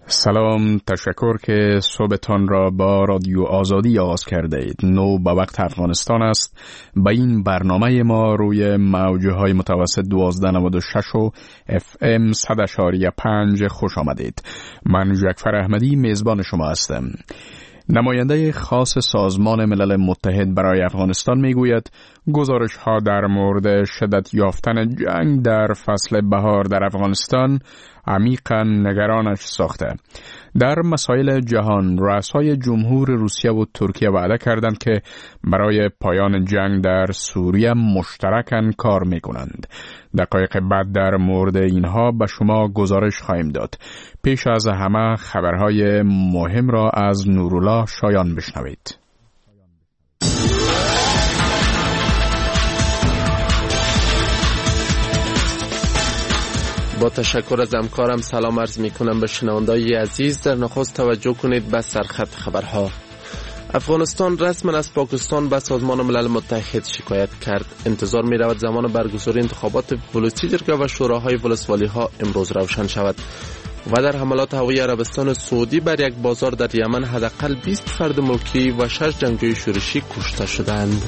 سلام، تشکر که صبحتان را با رادیو آزادی آغاز کرده اید. نو به وقت افغانستان است. به این برنامه ما روی موجه های متوسط 1296 و FM 100.5 خوش آمدید. من جعفر احمدی میزبان شما هستم. نماینده خاص سازمان ملل متحد برای افغانستان میگوید گزارش ها در مورد شدت یافتن جنگ در فصل بهار در افغانستان عمیقاً نگرانش ساخته. در مسائل جهان رؤسای جمهور روسیه و ترکیه وعده کردند که برای پایان جنگ در سوریه مشترکاً کار میکنند. دقایق بعد در مورد اینها به شما گزارش خواهیم داد. پیش از همه خبرهای مهم را از نورالله شایان بشنوید. با تشکر از همکارم سلام عرض می کنم به شنوندگان عزیز. در نخست توجه کنید به سرخط خبرها. افغانستان رسما از پاکستان به سازمان ملل متحد شکایت کرد. انتظار می رود زمان برگزاری انتخابات ولسی جرگه و شوراهای ولسوالی ها امروز روشن شود. و در حملات هوایی عربستان سعودی بر یک بازار در یمن حداقل 20 فرد ملکی و 6 جنگجوی شورشی کشته شدند.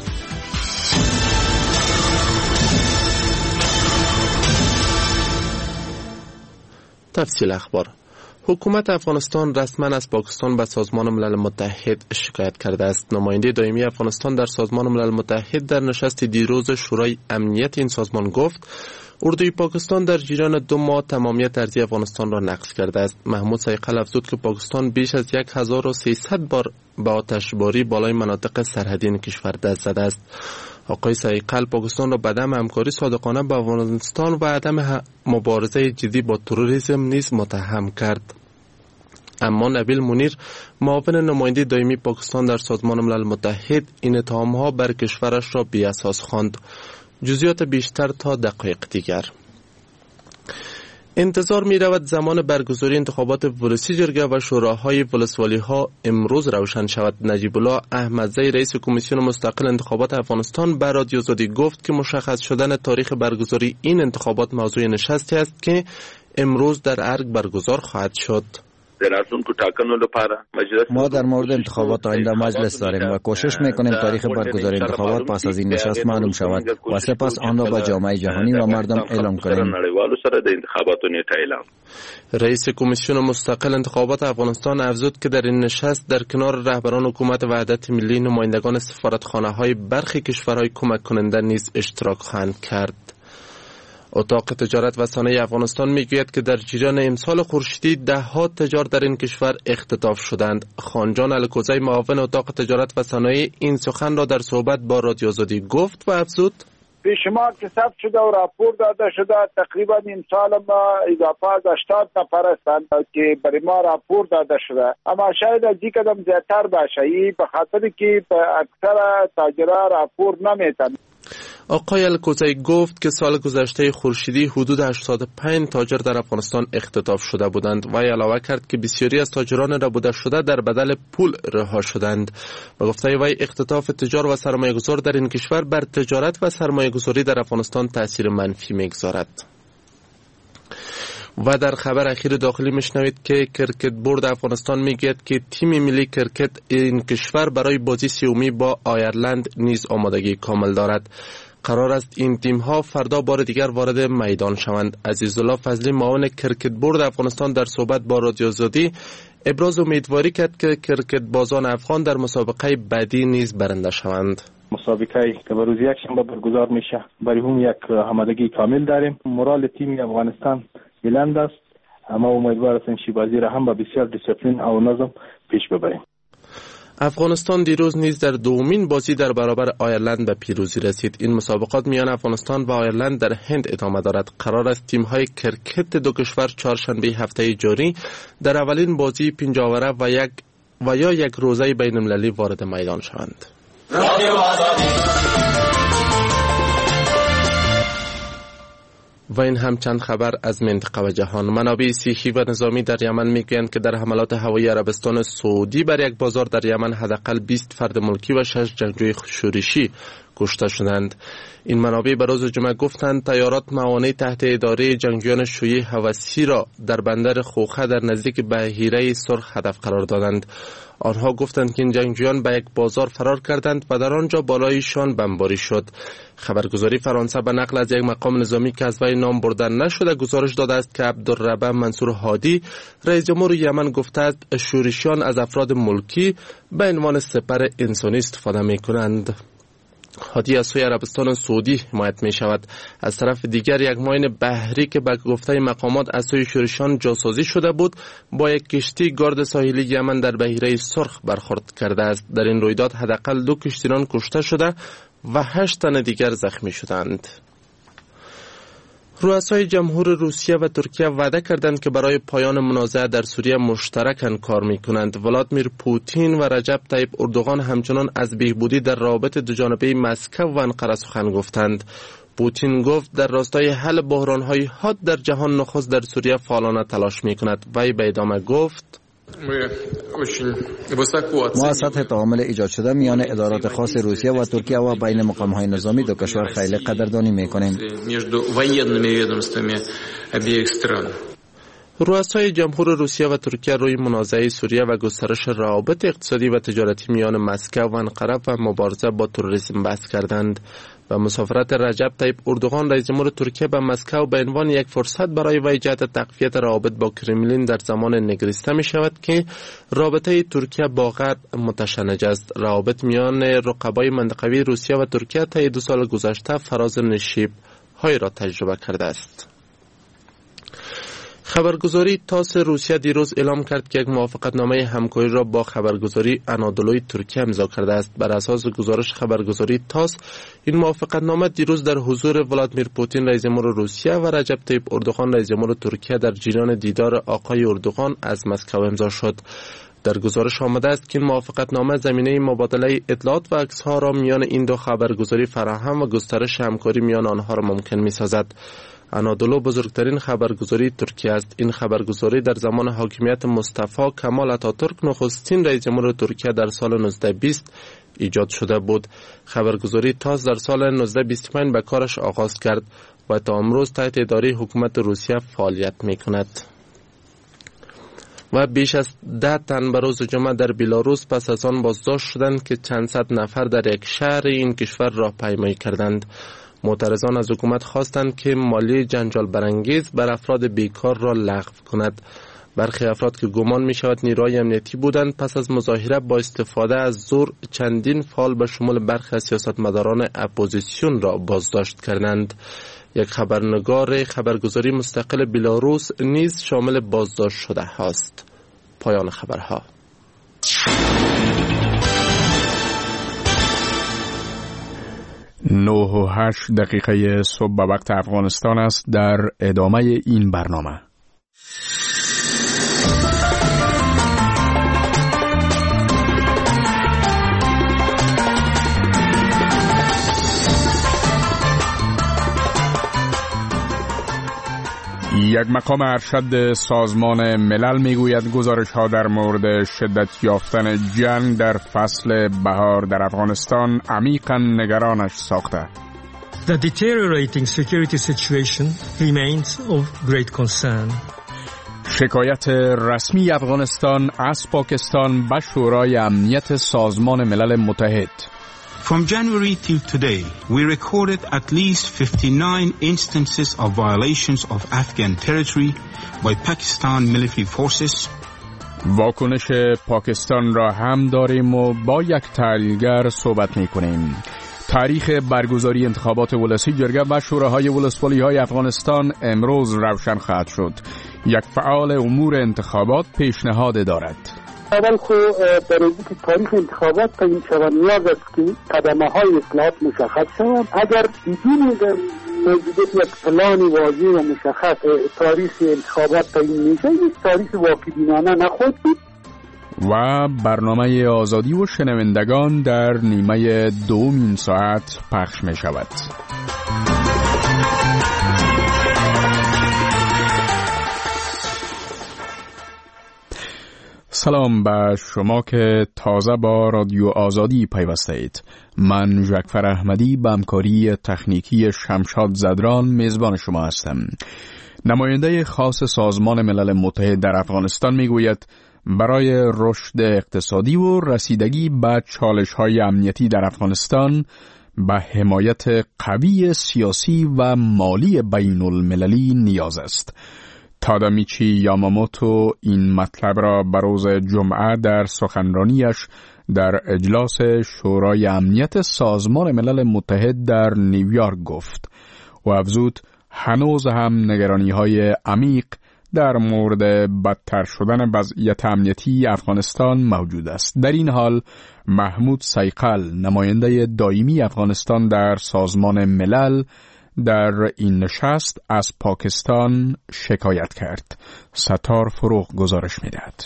تفصیل اخبار. حکومت افغانستان رسما از پاکستان به سازمان ملل متحد شکایت کرده است. نماینده دائمی افغانستان در سازمان ملل متحد در نشست دیروز شورای امنیت این سازمان گفت اردوی پاکستان در جریان 2 ماه تمامیت ارضی افغانستان را نقض کرده است. محمود صیقل افزود که پاکستان بیش از 1300 بار با آتشباری بالای مناطق سرحدی این کشور دست زده است. آقای صیقل پاکستان را به عدم همکاری صادقانه با افغانستان و عدم مبارزه جدی با تروریسم نیز متهم کرد. اما نبیل منیر معاون نماینده دائمی پاکستان در سازمان ملل متحد این اتهام‌ها بر کشورش را بی اساس خواند. جزئیات بیشتر تا دقایق دیگر. انتظار می رود زمان برگزاری انتخابات ولسی جرگه و شوراهای ولسوالی ها امروز روشن شود. نجیب الله احمدزی رئیس کمیسیون مستقل انتخابات افغانستان به رادیو آزادی گفت که مشخص شدن تاریخ برگزاری این انتخابات موضوع نشستی است که امروز در ارگ برگزار خواهد شد. ما در مورد انتخابات آینده مجلس داریم و کوشش میکنیم تاریخ برگزاری انتخابات پس از این نشست معلوم شود و سپس آن را به جامعه جهانی و مردم اعلام کنیم. رئیس کمیسیون مستقل انتخابات افغانستان افزود که در این نشست در کنار رهبران حکومت وحدت ملی نمایندگان سفارتخانه‌های برخی کشورهای کمک کننده نیز اشتراک خواهند کرد. اتاق تجارت و صنایع افغانستان میگوید که در جریان امسال خورشیدی 10 تجار در این کشور اختطاف شدند. خانجان الکوزی معاون اتاق تجارت و صنایع این سخن را در صحبت با رادیو آزادی گفت و افزود پیشمار که ثبت شده و راپور داده شده تقریبا امسال ما اضافه از 80 نفر هستند که برای ما راپور داده شده، اما شاید از این قدم زیادتر باشه به خاطر که اکثر تاجرها راپور نمیتن. آقای الکوزی گفت که سال گذشته خورشیدی حدود 85 تاجر در افغانستان اختطاف شده بودند و علاوه کرد که بسیاری از تاجران ربوده شده در بدل پول رها شدند. به گفته وی اختطاف تجار و سرمایه‌گذار در این کشور بر تجارت و سرمایه‌گذاری در افغانستان تاثیر منفی می‌گذارد. و در خبر اخیر داخلی میشنوید که کرکت بورد افغانستان میگوید که تیم ملی کرکت این کشور برای بازی سومی با آیرلند نیز آمادگی کامل دارد. قرار است این تیم ها فردا بار دیگر وارد میدان شوند. عزیزالله فضلی معاون کرکت بورد افغانستان در صحبت با رادیو آزادی ابراز امیدواری کرد که کرکت بازان افغان در مسابقه بعدی نیز برنده شوند. مسابقه که به روز یکشنبه برگزار میشه برای هم یک آمادگی کامل داریم. مورال تیم افغانستان بلند است، اما امیدوار هستیم که بازی را هم با بسیار دیسیپلین و نظم پیش ببریم. افغانستان دیروز نیز در دومین بازی در برابر آیرلند به پیروزی رسید. این مسابقات میان افغانستان و آیرلند در هند ادامه دارد. قرار است تیم‌های کرکت دو کشور چهارشنبه هفته جاری در اولین بازی پنجاوره و یا یک روزه بین‌المللی وارد میدان شوند. و این هم چند خبر از منطقه و جهان. منابع سیاسی و نظامی در یمن میگویند که در حملات هوایی عربستان سعودی بر یک بازار در یمن حداقل 20 فرد ملکی و 6 جنگجوی شورشی کشته شدند. این منابع به روز جمعه گفتند طیارات موانع تحت اداره جنگجویان شیوعی هوسی را در بندر خوخه در نزدیک بحیره سرخ هدف قرار دادند. آنها گفتند که این جنگجویان به یک بازار فرار کردند و در آنجا بالایشان بمباری شد. خبرگزاری فرانسه به نقل از یک مقام نظامی که از وی نام برده نشده گزارش داده است که عبدالربه منصور هادی رئیس جمهور یمن گفته است شورشیان از افراد ملکی به عنوان سپر انسانی استفاده می کنند. هادی از سوی عربستان سعودی حمایت می شود. از طرف دیگر یک ماین بحری که به گفته مقامات از سوی شورشیان جاسازی شده بود با یک کشتی گارد ساحلی یمن در بحیره سرخ برخورد کرده است. در این رویداد حداقل 2 کشتیران کشته شده و 8 تن دیگر زخمی شدند. رؤسای جمهور روسیه و ترکیه وعده کردند که برای پایان منازعه در سوریه مشترکاً کار می‌کنند. ولادیمیر پوتین و رجب طیب اردوغان همچنان از بهبودی در روابط دوجانبه مسکو و انقره سخن گفتند. پوتین گفت در راستای حل بحران‌های حاد در جهان نخست در سوریه فعالانه تلاش می‌کند. وی به ادامه گفت ما سطح تعامل ایجاد شده میان ادارات خاص روسیه و ترکیه و بین مقام‌های نظامی دو کشور خیلی قدردانی می‌کنیم. رؤسای جمهور روسیه و ترکیه روی منازعه سوریه و گسترش روابط اقتصادی و تجارتی میان مسکو و انقره و مبارزه با تروریسم بحث کردند. و مسافرت رجب طیب اردوغان رئیس جمهور ترکیه به مسکو به عنوان یک فرصت برای وی جهت تقویت روابط با کرملین در زمان نگریسته می شود که رابطه ترکیه با غرب متشنج است. روابط میان رقبای منطقوی روسیه و ترکیه طی 2 سال گذشته فراز نشیب های را تجربه کرده است. خبرگزاری تاس روسیه دیروز اعلام کرد که یک موافقتنامه همکاری را با خبرگزاری آنادولوی ترکیه امضا کرده است. بر اساس گزارش خبرگزاری تاس این موافقتنامه دیروز در حضور ولادیمیر پوتین رئیس جمهور روسیه و رجب طیب اردوغان رئیس جمهور ترکیه در جریان دیدار آقای اردوغان از مسکو امضا شد. در گزارش آمده است که این موافقتنامه زمینه مبادله اطلاعات و عکس‌ها را میان این دو خبرگزاری فراهم و گسترش همکاری میان آنها را ممکن می‌سازد. آنادولو بزرگترین خبرگزاری ترکیه است. این خبرگزاری در زمان حاکمیت مصطفی کمال اتاتورک نخستین رئیس جمهور ترکیه در سال 1920 ایجاد شده بود. خبرگزاری تاس در سال 1925 به کارش آغاز کرد و تا امروز تحت اداره حکومت روسیه فعالیت می‌کند. و بیش از 10 تن به روز جمعه در بلاروس پس از آن بازداشت شدند که چند صد نفر در یک شهر این کشور راهپیمایی کردند. معترضان از حکومت خواستند که مالیه جنجال برانگیز بر افراد بیکار را لغو کند. برخی افراد که گمان می شود نیروهای امنیتی بودند پس از مظاهره با استفاده از زور چندین فعال به شمول برخی از سیاستمداران اپوزیسیون را بازداشت کردند. یک خبرنگار خبرگزاری مستقل بلاروس نیز شامل بازداشت شده است. پایان خبرها. 9:08 صبح به وقت افغانستان است. در ادامه این برنامه یک مقام ارشد سازمان ملل میگوید گزارش ها در مورد شدت یافتن جنگ در فصل بهار در افغانستان عمیقاً نگرانش ساخته. The deteriorating security situation remains of great concern. شکایت رسمی افغانستان از پاکستان به شورای امنیت سازمان ملل متحد. From January till today, we recorded at least 59 instances of violations of Afghan territory by Pakistan military forces. واکنش پاکستان را هم داریم و با یک تحلیلگر صحبت می‌کنیم. تاریخ برگزاری انتخابات ولسی جرگه و شوراهای ولسوالی‌های افغانستان امروز روشن خواهد شد. یک فعال امور انتخابات پیشنهاد دارد. اول خو برای که تاریخ انتخابات تعیین شود نیاز است که قدمه های اصلاحات مشخص شود. اگر بدون موجودیت یک پلان واضح و مشخص تاریخ انتخابات تعیین میشه، یک تاریخ واقع بینانه نخواهد بود. و برنامه آزادی و شنوندگان در نیمه دوم ساعت پخش می شود. سلام به شما که تازه با رادیو آزادی پیوسته اید. من جعفر احمدی به همکاری تکنیکی شمشاد زدران میزبان شما هستم. نماینده خاص سازمان ملل متحد در افغانستان میگوید برای رشد اقتصادی و رسیدگی به چالش‌های امنیتی در افغانستان به حمایت قوی سیاسی و مالی بین المللی نیاز است. تادامیچی یاماموتو این مطلب را به روز جمعه در سخنرانیش در اجلاس شورای امنیت سازمان ملل متحد در نیویورک گفت و افزود هنوز هم نگرانی‌های عمیق در مورد بدتر شدن وضعیت امنیتی افغانستان موجود است. در این حال محمود سیقل نماینده دائمی افغانستان در سازمان ملل در این نشست از پاکستان شکایت کرد. ستار فروغ گزارش می‌دهد.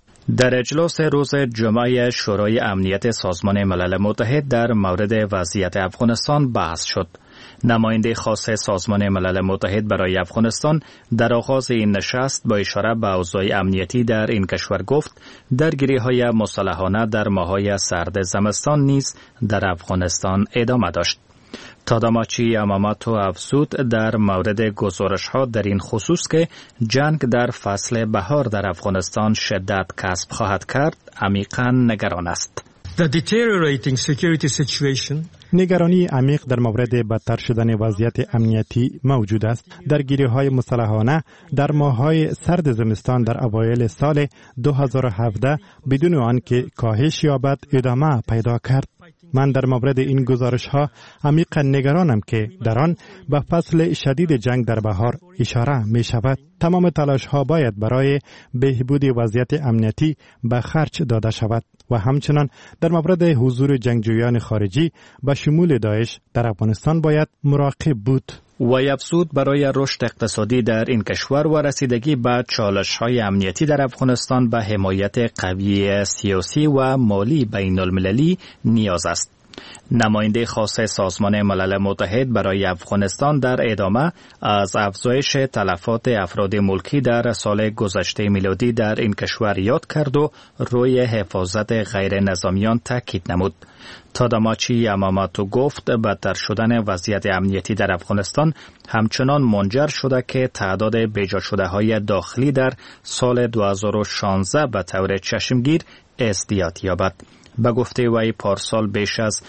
در اجلاس روز جمعه شورای امنیت سازمان ملل متحد در مورد وضعیت افغانستان بحث شد. نماینده خاص سازمان ملل متحد برای افغانستان در آغاز این نشست با اشاره به اوضاع امنیتی در این کشور گفت درگیری‌های مسلحانه در ماه‌های سرد زمستان نیز در افغانستان ادامه داشت. تاداماچی یاماموتو افزود در مورد گزارش‌ها در این خصوص که جنگ در فصل بهار در افغانستان شدت کسب خواهد کرد عمیقاً نگران است. The deteriorating security situation نگرانی عمیق در مورد بدتر شدن وضعیت امنیتی موجود است. درگیری‌های مسلحانه در ماه‌های سرد زمستان در اوایل سال 2017 بدون آنکه کاهش یابد ادامه پیدا کرد. من در مورد این گزارش‌ها عمیقاً نگرانم که در آن به فصل شدید جنگ در بهار اشاره می‌شود. تمام تلاش‌ها باید برای بهبود وضعیت امنیتی به خرج داده شود و همچنان در مورد حضور جنگجویان خارجی به شمول داعش در افغانستان باید مراقب بود. و افزود برای رشد اقتصادی در این کشور و رسیدگی به چالش‌های امنیتی در افغانستان به حمایت قوی سیاسی و مالی بین المللی نیاز است. نماینده خاص سازمان ملل متحد برای افغانستان در ادامه از افزایش تلفات افراد ملکی در سال گذشته میلادی در این کشور یاد کرد و روی حفاظت غیر نظامیان تاکید نمود. تاداماچی یاماموتو گفت بدتر شدن وضعیت امنیتی در افغانستان همچنان منجر شده که تعداد بیجا شده های داخلی در سال 2016 به طور چشمگیر ازدیاد یابد. به گفته وی پارسال بیش از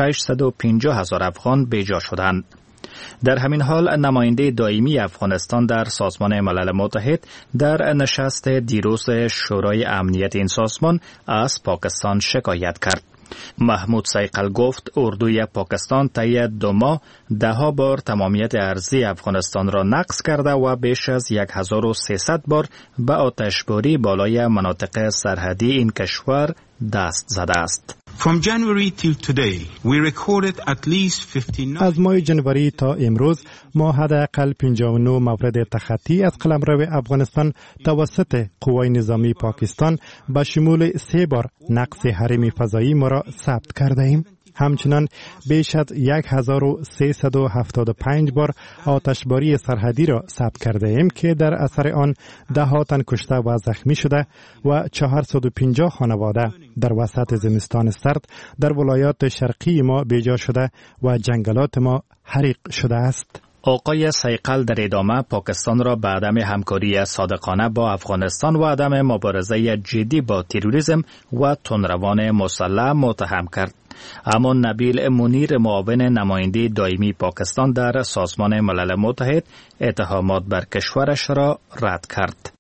650,000 افغان بیجا شدند. در همین حال نماینده دائمی افغانستان در سازمان ملل متحد در نشست دیروز شورای امنیت این سازمان از پاکستان شکایت کرد. محمود سیقل گفت اردوی پاکستان طی 2 ماه 10 بار تمامیت ارضی افغانستان را نقض کرده و بیش از 1300 بار به آتشباری بالای مناطق سرحدی این کشور دست زده است. از ماه جنوری تا امروز ما حداقل 59 مورد تخطی از قلمرو افغانستان توسط قوای نظامی پاکستان به شمول 3 بار نقض حریم فضایی ما را ثبت کرده ایم. همچنان بیش از 1375 بار آتشباری سرحدی را ثبت کرده ایم که در اثر آن 10 تن کشته و زخمی شده و 450 خانواده در وسط زمستان سرد در ولایات شرقی ما بیجا شده و جنگلات ما حریق شده است. آقای سیقل در ادامه پاکستان را به عدم همکاری صادقانه با افغانستان و عدم مبارزه جدی با تروریسم و تندروان مسلح متهم کرد. اما نبیل منیر معاون نماینده دائمی پاکستان در سازمان ملل متحد اتهامات بر کشورش را رد کرد.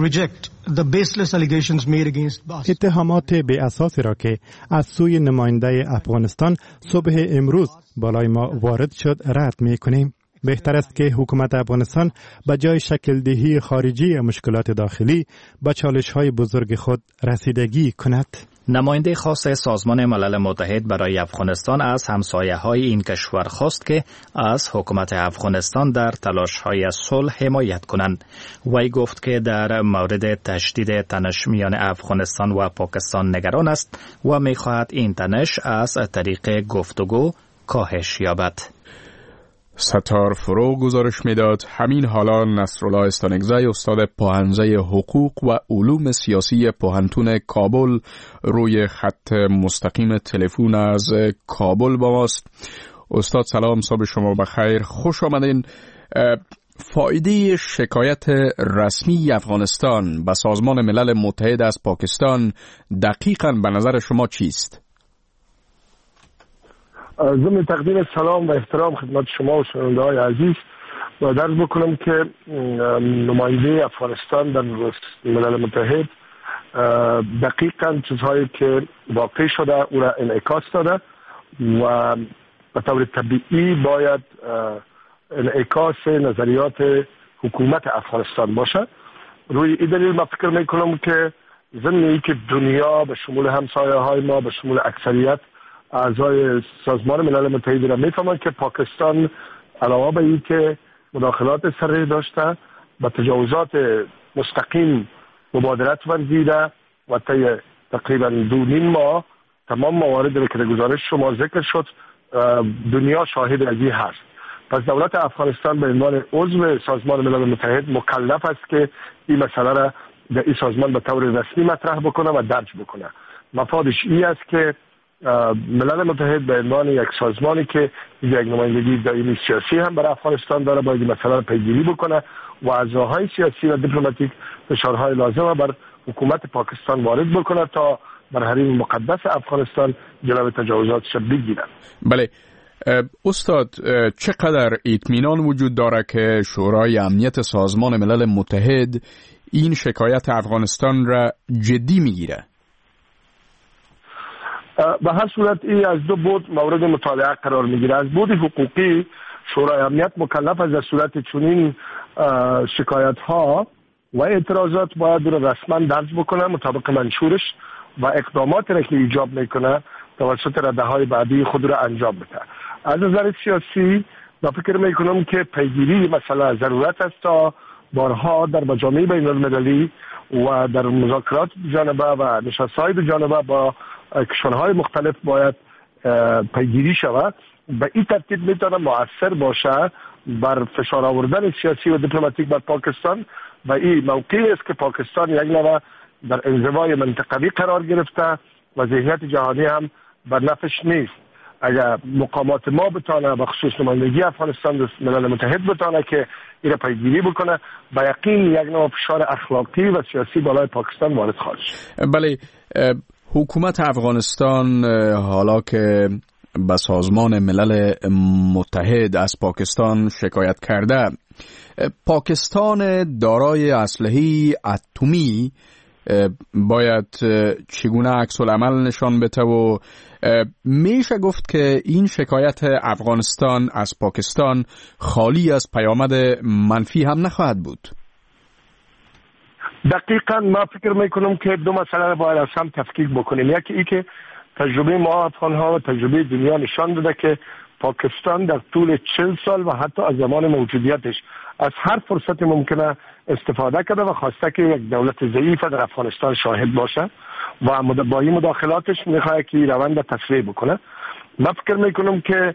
اتهامات بی اساسی را که از سوی نماینده افغانستان صبح امروز بالای ما وارد شد رد می‌کنیم. بهتر است که حکومت افغانستان به جای شکل دهی خارجی مشکلات داخلی به چالش‌های بزرگ خود رسیدگی کند. نماینده خاص سازمان ملل متحد برای افغانستان از همسایه‌های این کشور خواست که از حکومت افغانستان در تلاش‌های صلح حمایت کنند. وی گفت که در مورد تشدید تنش میان افغانستان و پاکستان نگران است و می‌خواهد این تنش از طریق گفتگو کاهش یابد. ستار فرو گزارش میداد همین حالا نصرالله استانگزی استاد پاهنزه حقوق و علوم سیاسی پاهنتون کابل روی خط مستقیم تلفن از کابل با ماست. استاد سلام، صبح شما بخیر، خوش آمدین. فایده شکایت رسمی افغانستان به سازمان ملل متحد از پاکستان دقیقاً به نظر شما چیست؟ ضمن تقدیم سلام و احترام خدمت شما و شنونده های عزیز و درز بکنم که نماینده افغانستان در ملل متحد دقیقاً چیزهایی که واقع شده او را انعکاس داده و به طور طبیعی باید انعکاس نظریات حکومت افغانستان باشه. روی این دلیل من فکر میکنم که ضمن که دنیا به شمول همسایه های ما به شمول اکثریت اعضای سازمان ملل متحد را میفهمند که پاکستان علاوه بر این که مداخلات سریع داشته و تجاوزات مستقیم مبادرت ورزیده و تقریبا 2.5 ماه تمام مواردی که در گزارش شما ذکر شد دنیا شاهد از این هست. پس دولت افغانستان به عنوان عضو سازمان ملل متحد مکلف است که این مسئله را در این سازمان به طور رسمی مطرح بکنه و درج بکنه. مفادش این است که ملل متحد به عنوان یک سازمانی که یک نمایندگی دائمی سیاسی هم برای افغانستان داره باید این مسئله را پیگیری بکنه و از راههای سیاسی و دیپلماتیک فشارهای لازم بر حکومت پاکستان وارد بکنه تا بر حریم مقدس افغانستان جلوی تجاوزاتش بگیرن. بله استاد، چقدر اطمینان وجود داره که شورای امنیت سازمان ملل متحد این شکایت افغانستان را جدی میگیره؟ به هر صورت این از دو بود مورد مطالعه قرار میگیره. از بود حقوقی شورای امنیت مکلف از در صورت چنین شکایت ها و اعتراضات باید رو رسما درج بکنه مطابق منشورش و اقدامات را که ایجاب میکنه توسط رده های بعدی خود را انجام بده. از نظر سیاسی من فکر میکنم که پیگیری مسئله ضرورت است تا بارها در مجامع بین المللی و در مذاکرات جانبه و نشست‌های جانبه با کشورهای مختلف باید پیگیری شود. به این ترتیب میتونه مؤثر باشه بر فشار آوردن سیاسی و دیپلماتیک بر پاکستان و این موقعی است که پاکستان یک نوع در انزوای منطقوی قرار گرفته و ذهنیت جهانی هم بر نفعش نیست. اگر مقامات ما بتانه به خصوص نمایندگی افغانستان در ملل متحد بتانه که این را پیگیری بکنه به یقین یک نوع فشار اخلاقی و سیاسی بالای پاکستان وارد خواهد شد. بله، حکومت افغانستان حالا که به سازمان ملل متحد از پاکستان شکایت کرده، پاکستان دارای اسلحه اتمی باید چگونه عکس العمل نشان بده و میشه گفت که این شکایت افغانستان از پاکستان خالی از پیامد منفی هم نخواهد بود؟ دقیقاً من فکر میکنم که دو مسئله را باید از هم تفکیک بکنیم. یکی ای که تجربه ما افغان ها و تجربه دنیا نشان داده که پاکستان در طول 40 سال و حتی از زمان موجودیتش از هر فرصت ممکنه استفاده کرده و خواسته که یک دولت ضعیف در افغانستان شاهد باشه و با این مداخلاتش میخواد که روند تسریع بکنه. من فکر میکنم که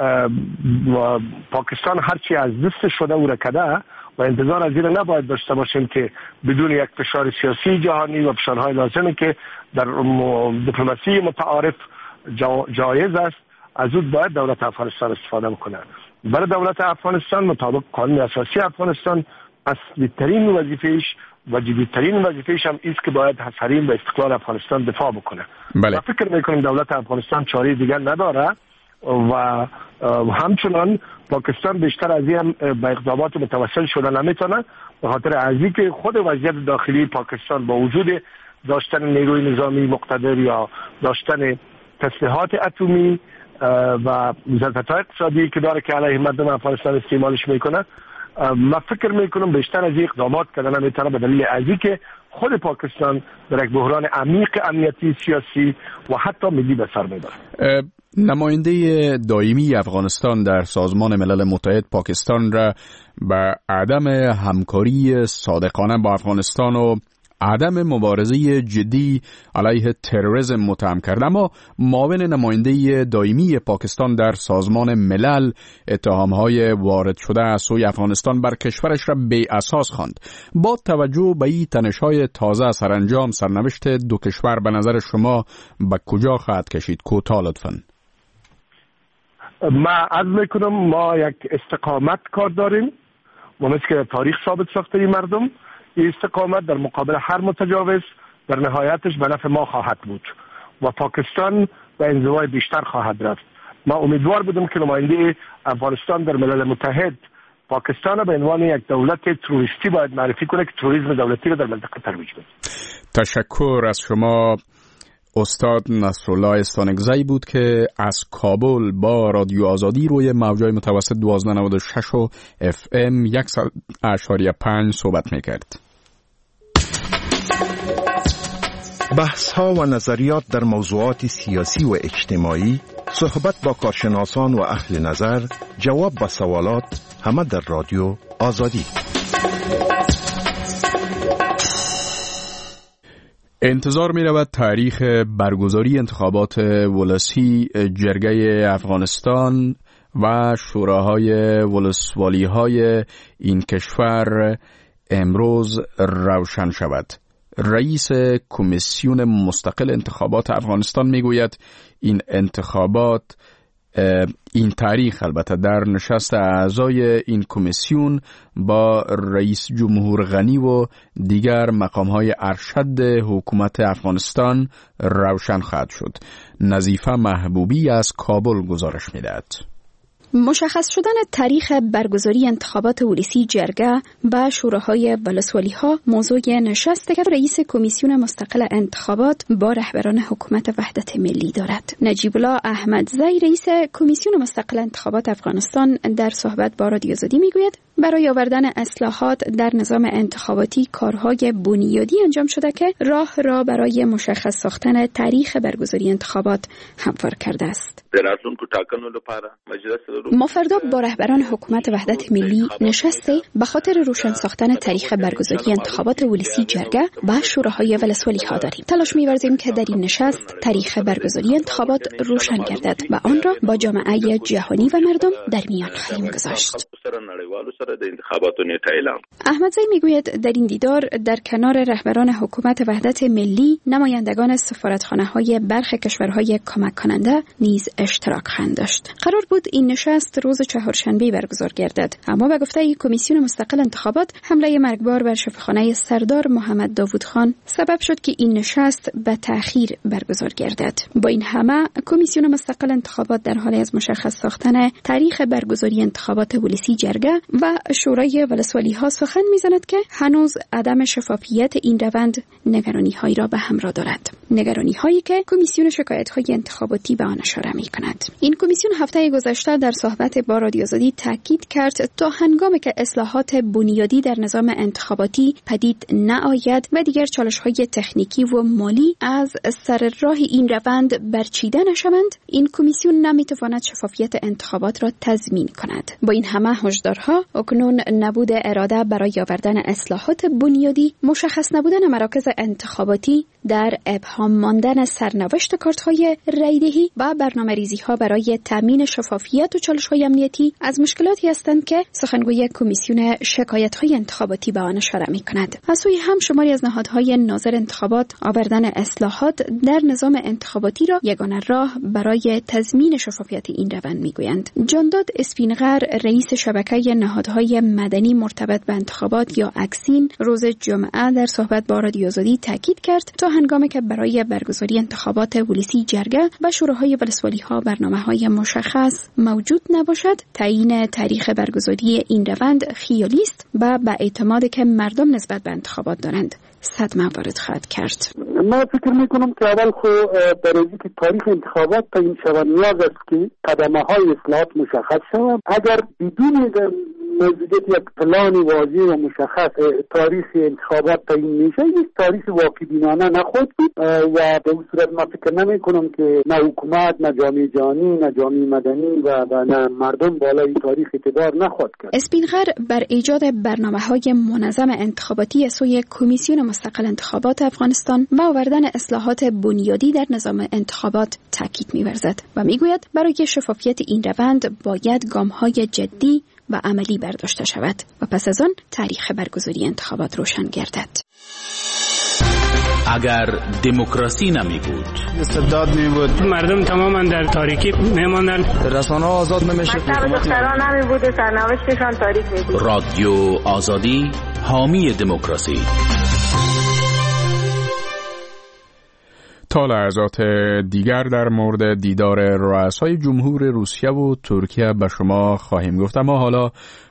پاکستان هرچی از دست شده او را کده و انتظار از این نباید داشته باشیم که بدون یک فشار سیاسی جهانی و فشارهای لازمی که در دیپلماسی متعارف جایز است از اون باید دولت افغانستان استفاده بکنه. برای دولت افغانستان مطابق قانون اساسی افغانستان اصلی ترین وظیفه‌اش و جدی‌ترین وظیفه‌اش هم است که باید از حریم و استقلال افغانستان دفاع بکنه. بله. من فکر میکنم دولت افغانستان چاره دیگر نداره و همچنان پاکستان بیشتر از این به اقدامات متوسل شده نمیتونه به خاطر از اینکه خود وضعیت داخلی پاکستان با وجود داشتن نیروی نظامی مقتدر یا داشتن تسلیحات اتمی و ظرفیت‌های اقتصادی که داره که علیه مردم افغانستان استعمالش میکنه، من فکر میکنم بیشتر از این اقدامات کردن نمیتونه به دلیل از اینکه خود پاکستان در یک بحران عمیق امنیتی سیاسی و حتی ملی به سر میبره. نماینده دائمی افغانستان در سازمان ملل متحد پاکستان را به عدم همکاری صادقانه با افغانستان و عدم مبارزه جدی علیه تروریسم متهم کرد، اما معاون نماینده دائمی پاکستان در سازمان ملل اتهامهای وارد شده از سوی افغانستان بر کشورش را بی اساس خواند. با توجه به این تنش‌های تازه سرانجام، سرنوشت دو کشور به نظر شما به کجا خواهد کشید؟ کوتاه لطفاً. ما عرض میکنم ما یک استقامت کار داریم، مثل که تاریخ ثابت ساخته این مردم. این استقامت در مقابل هر متجاوز در نهایتش به نفع ما خواهد بود و پاکستان به انزوای بیشتر خواهد رفت. ما امیدوار بودیم که نماینده افغانستان در ملل متحد پاکستان به عنوان یک دولت تروریستی باید معرفی کنه که تروریسم دولتی را در منطقه ترویج بده. تشکر از شما. استاد نصرالله استانکزی بود که از کابل با رادیو آزادی روی موج‌های متوسط 1296 و FM 100.5 صحبت می‌کرد. بحث‌ها و نظریات در موضوعات سیاسی و اجتماعی، صحبت با کارشناسان و اهل نظر، جواب به سوالات، همه در رادیو آزادی. انتظار می رود تاریخ برگزاری انتخابات ولسی جرگه افغانستان و شوراهای ولسوالی‌های این کشور امروز روشن شود. رئیس کمیسیون مستقل انتخابات افغانستان می گوید این انتخابات، این تاریخ البته در نشست اعضای این کمیسیون با رئیس جمهور غنی و دیگر مقام‌های ارشد حکومت افغانستان روشن خواهد شد. نظیفه محبوبی از کابل گزارش می‌دهد. مشخص شدن تاریخ برگزاری انتخابات ولسی جرگه و شوراهای ولسوالی‌ها موضوع نشست که رئیس کمیسیون مستقل انتخابات با رهبران حکومت وحدت ملی دارد. نجیب الله احمدزی رئیس کمیسیون مستقل انتخابات افغانستان در صحبت با رادیو آزادی میگوید برای آوردن اصلاحات در نظام انتخاباتی کارهای بنیادی انجام شده که راه را برای مشخص ساختن تاریخ برگزاری انتخابات هموار کرده است. ما فردا با رهبران حکومت وحدت ملی نشسته به خاطر روشن ساختن تاریخ برگزاری انتخابات ولسی جرگه و شوراهای ولسوالی‌ها داریم. تلاش می‌ورزیم که در این نشست تاریخ برگزاری انتخابات روشن گردد و آن را با جامعه جهانی و مردم در میان خواهیم گذاشت. احمدزی میگوید در این دیدار در کنار رهبران حکومت وحدت ملی، نمایندگان سفارتخانه‌های برخی کشورهای کمک کننده نیز اشتراک خواهند داشت. قرار بود این نشست روز چهارشنبه برگزار گردد، اما به گفته کمیسیون مستقل انتخابات حمله مرگبار بر شفاخانه سردار محمد داوود خان سبب شد که این نشست به تأخیر برگزار گردد. با این همه کمیسیون مستقل انتخابات در حال از مشخص ساختن تاریخ برگزاری انتخابات ولسی جرگه و شورای ولسوالی‌ها سخن می‌زند که هنوز عدم شفافیت این روند نگرانی‌هایی را به همراه دارد. نگرانی‌هایی که کمیسیون شکایت‌های انتخاباتی به آن اشاره می‌کند. این کمیسیون هفته گذشته در صحبت با رادیو آزادی تاکید کرد تا هنگامی که اصلاحات بنیادی در نظام انتخاباتی پدید نآید و دیگر چالش‌های تکنیکی و مالی از سر راه این روند برچیده نشوند، این کمیسیون نمی‌تواند شفافیت انتخابات را تضمین کند. با این همه هشدارها، اکنون نبود اراده برای آوردن اصلاحات بنیادی، مشخص نبودن مراکز انتخاباتی، در ابهام ماندن سرنوشت کارت‌های رایدهی و برنامه‌ریزی‌ها برای تامین شفافیت و چالش‌های امنیتی از مشکلاتی هستند که سخنگوی کمیسیون شکایت‌های انتخاباتی به آن اشاره می‌کند. از سوی هم شماری از نهادهای ناظر انتخابات آوردن اصلاحات در نظام انتخاباتی را یگانه راه برای تضمین شفافیت این روند می‌گویند. جانداد اسفینغر رئیس شبکه نهادهای مدنی مرتبط به انتخابات یا اکسین روز جمعه در صحبت با رادیو آزادی تاکید کرد تا هنگامی که برای برگزاری انتخابات ولسی جرگه و شوراهای ولسوالی‌ها برنامه‌های مشخص موجود نباشد، تعیین تاریخ برگزاری این روند خیالی است و به اعتماد که مردم نسبت به انتخابات دارند صدمه وارد خواهد کرد. ما فکر میکنم که اول برای اینکه تاریخ انتخابات تعیین شود نیاز است که قدم‌های اصلاحات مشخص شود. اگر بدون موجودیت یک پلان واضح و مشخص تاریخ انتخابات تعیین میشه، یک تاریخ واقع بینانه نخواهد بود و به اون صورت ما فکر نمی کنم که نه حکومت، نه جامعه جهانی، نه جامعه مدنی و نه مردم بالای تاریخ اعتبار نخواهد کرد. اسپینغر بر ایجاد برنامه‌های منظم انتخاباتی سوی کمیسیون مستقل انتخابات افغانستان و آوردن اصلاحات بنیادی در نظام انتخابات تاکید می‌ورزد و میگوید برای شفافیت این روند باید گام‌های جدی و عملی برداشته شود و پس از آن تاریخ برگزاری انتخابات روشن گردد. اگر دموکراسی نمی بود، استبداد می بود، مردم تماما در تاریکی می ماندن، رسانه‌ها آزاد نمیشه، مکتب دختران نمی بود، سرنوشتشان تاریک می بود. رادیو آزادی حامی دموکراسی. تا لحظات دیگر در مورد دیدار رؤسای جمهور روسیه و ترکیه به شما خواهیم گفت، اما حالا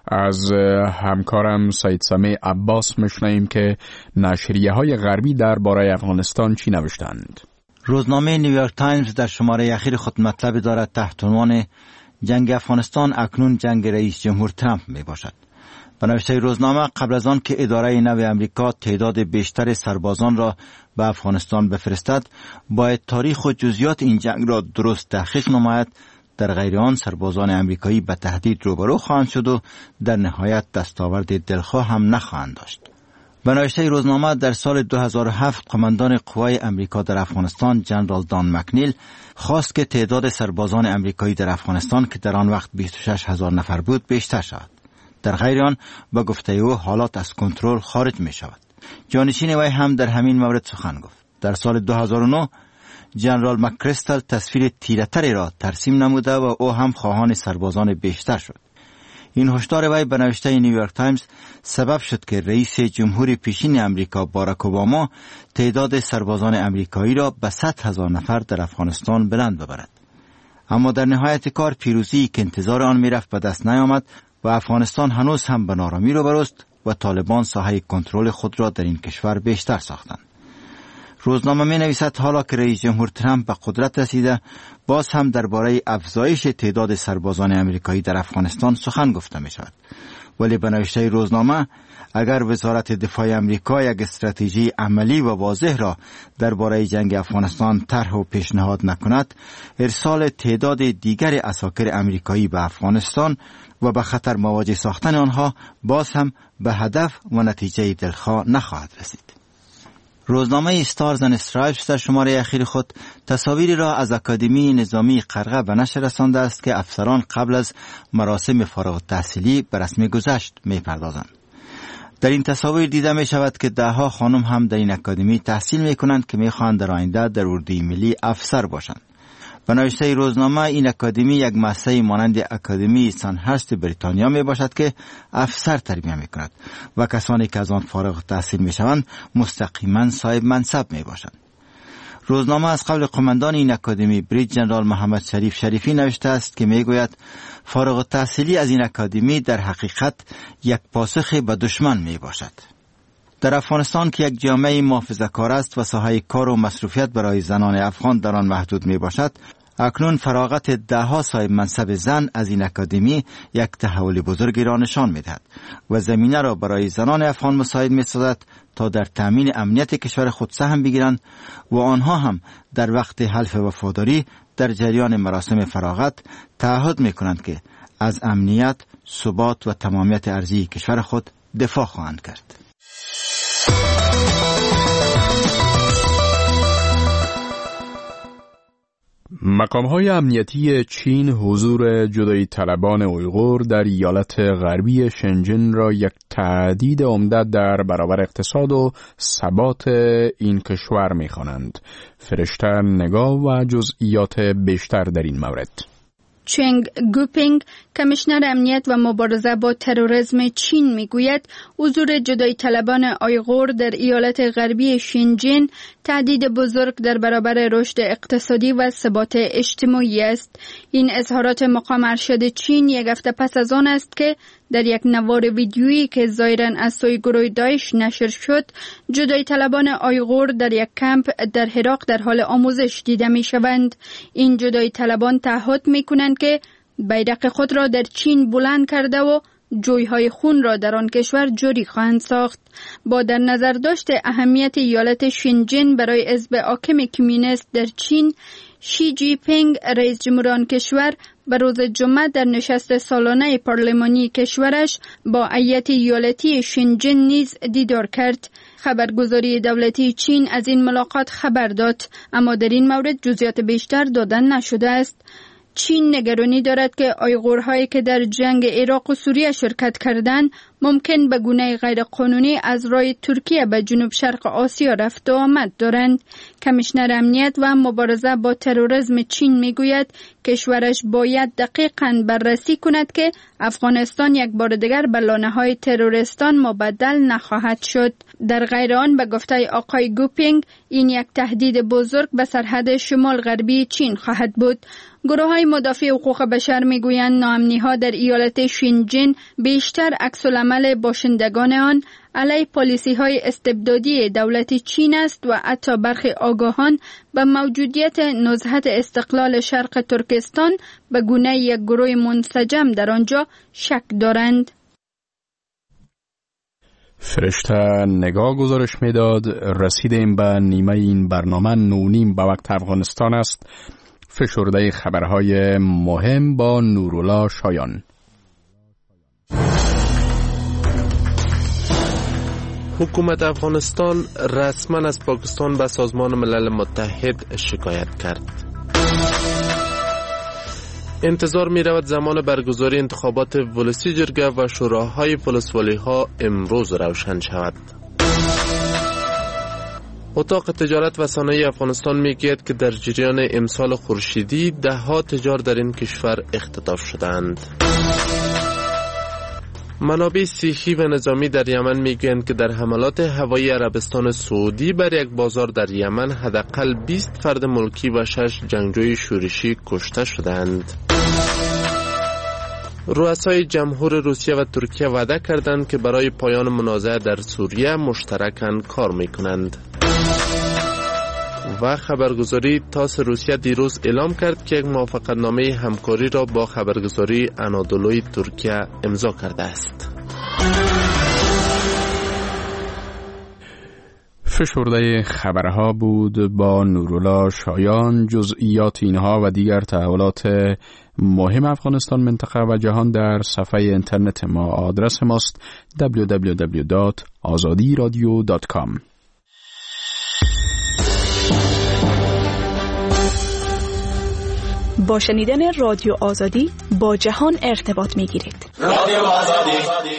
از همکارم سید سمیع عباس میشنویم که نشریه‌های غربی درباره افغانستان چی نوشتند. روزنامه نیویورک تایمز در شماره اخیر خود مطلب دارد تحت عنوان جنگ افغانستان اکنون جنگ رئیس جمهور ترامپ می باشد. به نوشته روزنامه قبل از آن که اداره نو امریکا تعداد بیشتر سربازان را به افغانستان بفرستد، باید تاریخ و جزئیات این جنگ را درست تحقیق نماید. در غیر آن سربازان امریکایی به تهدید روبرو خواهند شد و در نهایت دستاورد دلخواه هم نخواهند داشت. به نوشته روزنامه در سال 2007 قماندان قوای امریکا در افغانستان جنرال دان مکنیل خواست که تعداد سربازان امریکایی در افغانستان که در آن وقت 26,000 نفر بود بیشتر شود. در غیر آن با گفته او حالات از کنترل خارج می شود. جانشین وی هم در همین مورد سخن گفت. در سال 2009 جنرال مکریستل تصویر تیره‌تری را ترسیم نموده و او هم خواهان سربازان بیشتر شد. این هشدار وی به نوشته نیویورک تایمز سبب شد که رئیس جمهور پیشین امریکا باراک اوباما تعداد سربازان امریکایی را به 100,000 نفر در افغانستان بلند ببرد. اما در نهایت کار پیروزی که انتظار آن میرفت به دست نیامد و افغانستان هنوز هم به نارامی روبرو است و طالبان ساحه کنترل خود را در این کشور بیشتر ساختند. روزنامه می نویسد حالا که رئیس جمهور ترامپ به قدرت رسیده، باز هم درباره افزایش تعداد سربازان امریکایی در افغانستان سخن گفته می شود. ولی به نوشته روزنامه اگر وزارت دفاع امریکا یک استراتژی عملی و واضح را درباره جنگ افغانستان طرح و پیشنهاد نکند، ارسال تعداد دیگر عساکر امریکایی به افغانستان و به خطر مواجه ساختن آنها باز هم به هدف و نتیجه دلخواه نخواهد رسید. روزنامه استارز اند استرایپس در شماره اخیر خود تصاویری را از اکادمی نظامی قرقه به نشر رسانده است که افسران قبل از مراسم فارغ التحصیلی به رسم گذشت می‌پردازند. در این تصاویر دیده می شود که ده‌ها خانم هم در این اکادمی تحصیل می کنند که می خواهند در آینده در اردوی ملی افسر باشند. به نوشته روزنامه این اکادمی یک مؤسسه مانند اکادمی سنهرست بریتانیا می باشد که افسر تربیت می کند و کسانی که از آن فارغ التحصیل می شوند مستقیما صاحب منصب می باشند. روزنامه از قبل قماندان این اکادمی بریج جنرال محمد شریف شریفی نوشته است که می گوید فارغ التحصیلی از این اکادمی در حقیقت یک پاسخ به دشمن می باشد. در افغانستان که یک جامعه محافظه‌کار است و ساحه کار و مصروفیت برای زنان افغان در آن محدود می باشد، اکنون فراغت ده‌ها صاحب منصب زن از این اکادمی یک تحول بزرگی را نشان می دهد و زمینه را برای زنان افغان مساعد می سازد تا در تأمین امنیت کشور خود سهم بگیرند و آنها هم در وقت حلف وفاداری در جریان مراسم فراغت تعهد می کنند که از امنیت، ثبات و تمامیت ارضی کشور خود دفاع خواهند کرد. مقام‌های امنیتی چین حضور جدایی طلبان اویغور در ایالت غربی شنژن را یک تهدید عمده در برابر اقتصاد و ثبات این کشور می‌خوانند. فرشته نگاه و جزئیات بیشتر در این مورد. چنگ گوپینگ کمیشنر امنیت و مبارزه با تروریسم چین میگوید حضور جدایی طلبان اویغور در ایالت غربی شنژن تهدید بزرگ در برابر رشد اقتصادی و ثبات اجتماعی است. این اظهارات مقام ارشد چین یک هفته پس از آن است که در یک نوار ویدیویی که ظاهراً از سوی گروه داعش نشر شد، جدایی طلبان اویغور در یک کمپ در عراق در حال آموزش دیده می شوند. این جدایی طلبان تعهد می کنند که بیرق خود را در چین بلند کرده و جویهای خون را در آن کشور جاری خواهند ساخت. با در نظر داشت اهمیت ایالت شینجین برای حزب حاکم کمونیست در چین، شی جی پینگ رئیس جمهور آن کشور به روز جمعه در نشست سالانه پارلمانی کشورش با هیئت ایالتی شینجین نیز دیدار کرد. خبرگزاری دولتی چین از این ملاقات خبر داد، اما در این مورد جزئیات بیشتر دادن نشده است. چین نگرانی دارد که آیغورهایی که در جنگ عراق و سوریه شرکت کردند ممکن به گونه غیرقانونی از راه ترکیه به جنوب شرق آسیا رفت و آمد دارند. کمیشنر امنیت و مبارزه با تروریسم چین میگوید کشورش باید دقیقاً بررسی کند که افغانستان یک بار دیگر به لانه‌های تروریستان مبدل نخواهد شد. در غیر آن به گفته آقای گوپینگ این یک تهدید بزرگ به سرحد شمال غربی چین خواهد بود. گروه‌های مدافع حقوق بشر میگویند ناامنی‌ها در ایالت شینجین بیشتر عکس‌العمل باشندگان آن علیه پالیسی‌های استبدادی دولت چین است و حتی برخی آگاهان به موجودیت نزهت استقلال شرق ترکستان به گونه یک گروه منسجم در آنجا شک دارند. فرشته نگاه گزارش میداد رسیدیم به نیمه این برنامه 9:30 به وقت افغانستان است. فشرده خبرهای مهم با نورالله شایان. حکومت افغانستان رسما از پاکستان به سازمان ملل متحد شکایت کرد. انتظار می رود زمان برگزاری انتخابات ولسی جرگه و شوراهای ولسوالی ها امروز روشن شود. اتاق تجارت و صنایع افغانستان میگوید که در جریان امسال خورشیدی ده‌ها تجار در این کشور اختطاف شدند. منابع سیاسی و نظامی در یمن میگویند که در حملات هوایی عربستان سعودی بر یک بازار در یمن حداقل 20 فرد ملکی و 6 جنگجوی شورشی کشته شدند. رؤسای جمهور روسیه و ترکیه وعده کردند که برای پایان منازعه در سوریه مشترکاً کار میکنند. و خبرگزاری تاس روسیه دیروز اعلام کرد که یک موافقتنامه همکاری را با خبرگزاری انادولوی ترکیه امضا کرده است. فشرده خبرها بود با نورالله شایان. جزئیات اینها و دیگر تحولات مهم افغانستان، منطقه و جهان در صفحه اینترنت ما. آدرس ماست www.azadiradio.com. با شنیدن رادیو آزادی با جهان ارتباط می‌گیرید. رادیو آزادی.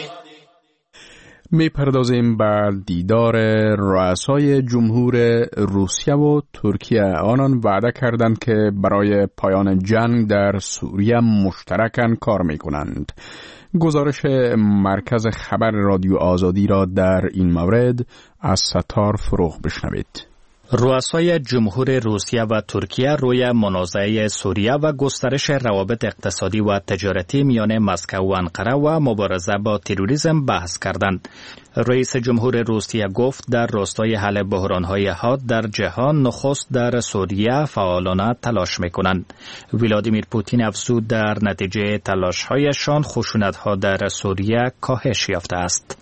می‌پردازیم به دیدار رؤسای جمهور روسیه و ترکیه. آنان وعده کردند که برای پایان جنگ در سوریه مشترکاً کار می‌کنند. گزارش مرکز خبر رادیو آزادی را در این مورد از ستار فروغ بشنوید. رؤسای جمهور روسیه و ترکیه روی منازعه سوریه و گسترش روابط اقتصادی و تجارتی میان مسکو و انقره و مبارزه با تروریسم بحث کردند. رئیس جمهور روسیه گفت در راستای حل بحران‌های حاد در جهان نخست در سوریه فعالانه تلاش می‌کنند. ولادیمیر پوتین افزود در نتیجه تلاش‌هایشان خشونت‌ها در سوریه کاهش یافته است.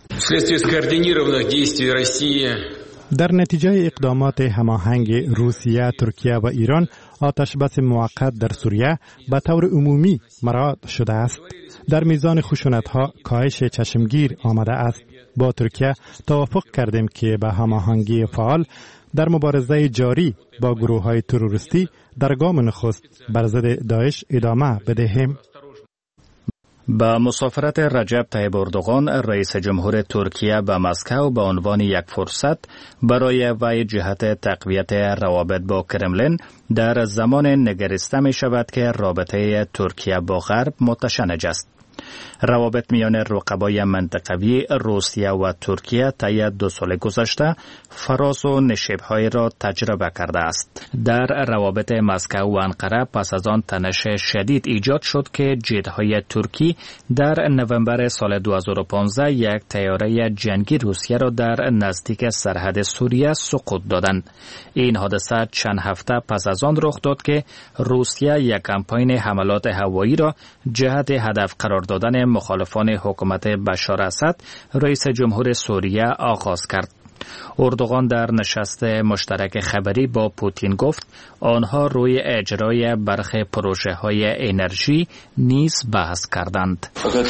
در نتیجه اقدامات هماهنگ روسیه، ترکیه و ایران، آتش بس موقت در سوریه به طور عمومی مراعات شده است. در میزان خشونت‌ها کاهش چشمگیر آمده است. با ترکیه توافق کردیم که به هماهنگی فعال در مبارزه جاری با گروه‌های تروریستی در گام نخست بر ضد داعش ادامه بدهیم. با مسافرت رجب طیب اردوغان رئیس جمهور ترکیه به مسکو به عنوان یک فرصت برای وی جهت تقویت روابط با کرملین در زمان نگریسته می شود که رابطه ترکیه با غرب متشنج است. روابط میان رقبای منطقوی روسیه و ترکیه طی 2 سال گذشته فراز و نشیب‌های را تجربه کرده است. در روابط مسکو و انقره پس از آن تنش شدید ایجاد شد که جت‌های ترکی در نوامبر سال 2015 یک طیاره جنگی روسیه را در نزدیک سرحد سوریه سقوط دادند. این حادثه چند هفته پس از آن رخ داد که روسیه یک کمپاین حملات هوایی را جهت هدف قرار قرار دادن مخالفان حکومت بشار اسد رئیس جمهور سوریه آغاز کرد. اردوغان در نشست مشترک خبری با پوتین گفت آنها روی اجرای برخی پروژه های انرژی نیز بحث کردند.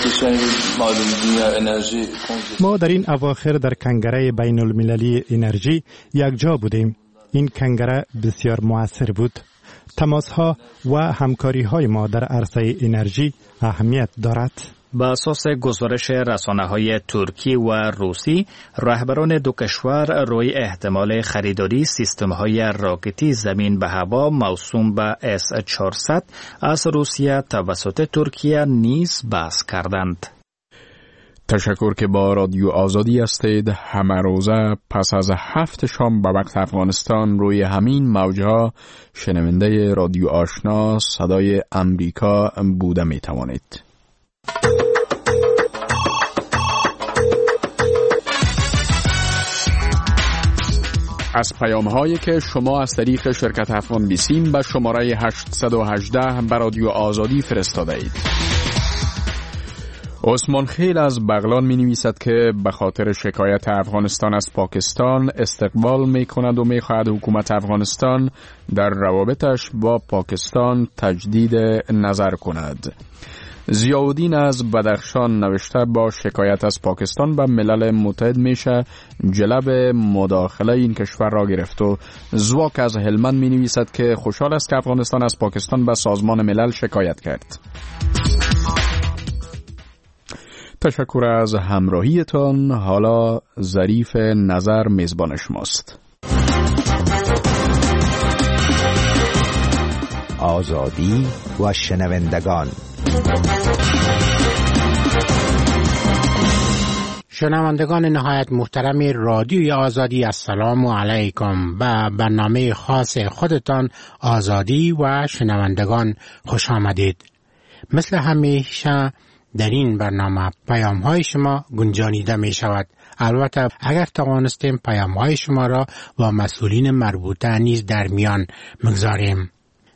ما در این اواخر در کنگره بین المللی انرژی یک جا بودیم. این کنگره بسیار مؤثر بود. تماس‌ها و همکاری‌های ما در عرصه انرژی اهمیت دارد. به اساس گزارش رسانه‌های ترکی و روسی، رهبران دو کشور روی احتمال خریداری سیستم‌های راکتی زمین به هوا موسوم به S-400 از روسیه توسط ترکیه نیز بحث کردند. تشکر که با رادیو آزادی هستید. همه روزه پس از 7 شام به وقت افغانستان روی همین موجها شنونده رادیو آشنا صدای امریکا بوده می توانید. از پیام‌هایی که شما از طریق شرکت افغان بیسیم به شماره 818 به رادیو آزادی فرستاده اید. عثمان خیل از بغلان می نویسد که به خاطر شکایت افغانستان از پاکستان استقبال می کند و می خواهد حکومت افغانستان در روابطش با پاکستان تجدید نظر کند. ضیاءالدین از بدخشان نوشته با شکایت از پاکستان به ملل متحد میشه جلب مداخله این کشور را گرفت و زواک از هلمند می نویسد که خوشحال است که افغانستان از پاکستان به سازمان ملل شکایت کرد. تشکر از همراهیتان. حالا ظریف نظر میزبان شماست. آزادی و شنوندگان. شنوندگان نهایت محترم رادیوی آزادی، السلام علیکم. به برنامه خاص خودتان آزادی و شنوندگان خوش آمدید. مثل همیشه در این برنامه پیام‌های شما گنجانیده می شود. البته اگر توانستیم پیام‌های شما را با مسئولین مربوطه نیز در میان مگذاریم.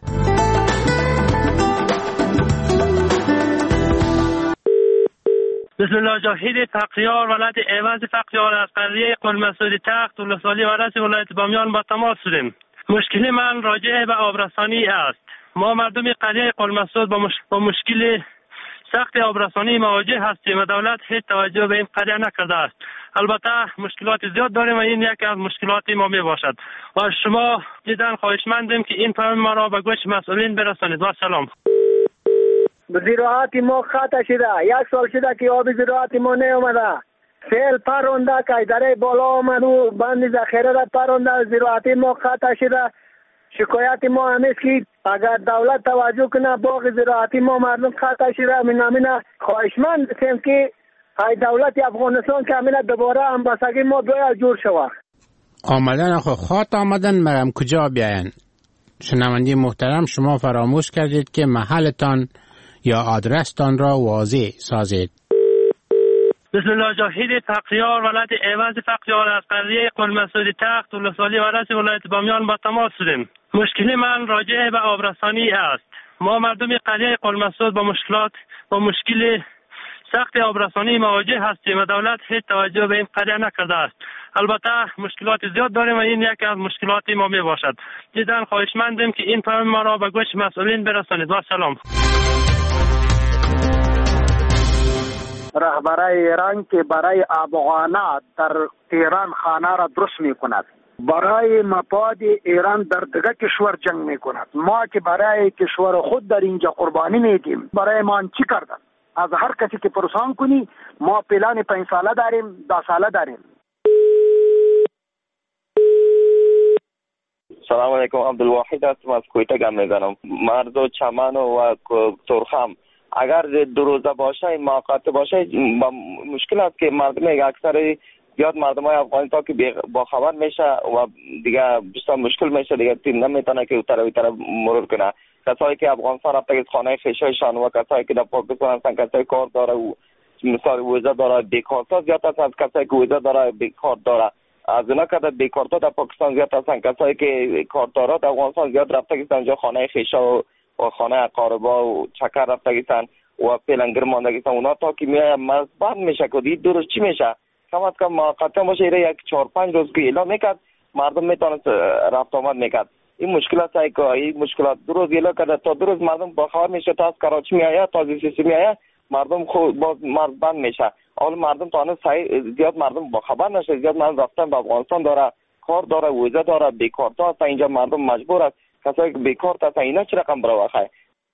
بسم الله جاهید فقیار ولایت ایوز فقیار از قریه قلمسود تخت ولسوالی و رأس ولایت بامیان با تماس شدیم. مشکل من راجع به آبرسانی است. ما مردم قریه قلمسود با مشکل سخت آبرسانی مواجه هستیم و دولت هیچ توجه به این قضیه نکرده است. البته مشکلات زیاد داریم و این یکی از مشکلات ما می باشد و شما جدا خواهشمندیم که این پیام ما را به گوش مسئولین برسانید. و سلام. زراعت ما خطا شده. 1 سال شده که آب زراعت ما نیامده. سیل پرونده که دره بالا آمد و بند ذخیره را پرونده. زراعت ما خطا شده. شکایت ما همیست که اگر دولت توجه کنه باغ زراعتی ما مردم خطا شده. من خواهشمند هستیم که های دولت افغانستان که همینه دوباره همبستگی ما باید جور شود. آمدن خواهد آمدن مرم کجا بیاین؟ شنوندی محترم، شما فراموش کردید که محلتان یا آدرستان را واضح سازید. بسم الله جاهید فقیار ولایت ایوز فقیار از قریه قلمسود تخت ولسوالی و رأس ولایت بامیان با تماس شدیم. مشکل من راجع به آبرسانی است. ما مردم قریه قلمسود با مشکل سخت آبرسانی مواجه هستیم و دولت هیچ توجه به این قضیه نکرده است. البته مشکلات زیاد داریم و این یکی از مشکلات ما می باشد. جدا خواهشمندیم که این پیام ما را به گوش مسئولین برسانید. و سلام. رهبرای ایران که برای افغانان در ایران خانه را درست می کند، برای مفاد ایران در دیگر کشور جنگ می کند. ما که برای کشور خود در اینجا قربانی میدیم، برای ما چی کردن؟ از هر کسی که پرسان کنی ما پلان 5 ساله داریم، 10 ساله داریم. سلام علیکم. عبدالواحد هستم از کویته گم میزنم. مرد چمن و ترخم اگر 2 روزه باشه این موقت باشه مشکل است که مردم اکثر زیاد مردم های افغانستان که با خبر میشه و دیگه بسیار مشکل میشه، دیگه تیم نمیتونه که طرف مرور کنه. کسایی که افغانستان رفته از خانه خیشایشان و کسایی که در پاکستان هستن، کسایی کار داره و مثال ویزا داره، بیکارتا زیاد هست از کسایی که ویزا داره بیکار داره. از اینا که بیکارتا در پاکستان زیاد هستن، کسایی که کار داره در افغانستان زیاد رفته هستن اونجا خانه خیشا و خانه اقاربا و چکر رفته هستن و فعلا گرماندگی است. اونا تا که میاد بند میشه که دید درست چی میشه، کم از کم موقتا باشه، یک 4-5 روز که اعلام میکرد مردم میتونست رفت آمد میکرد. این مشکلات است که این مشکلات دو روز اعلام کرده تا دو روز مردم با خبر میشه، تا از کراچی میآید تا از سیسی میآید مردم خود باز بند میشه. اول مردم تا زیاد مردم با خبر نشه، زیاد مردم رفتن به افغانستان داره، کار داره، ویزا داره، بیکار هست. اینجا مردم مجبور است کسایی که بیکار هستن اینا چه رقم برای خیر.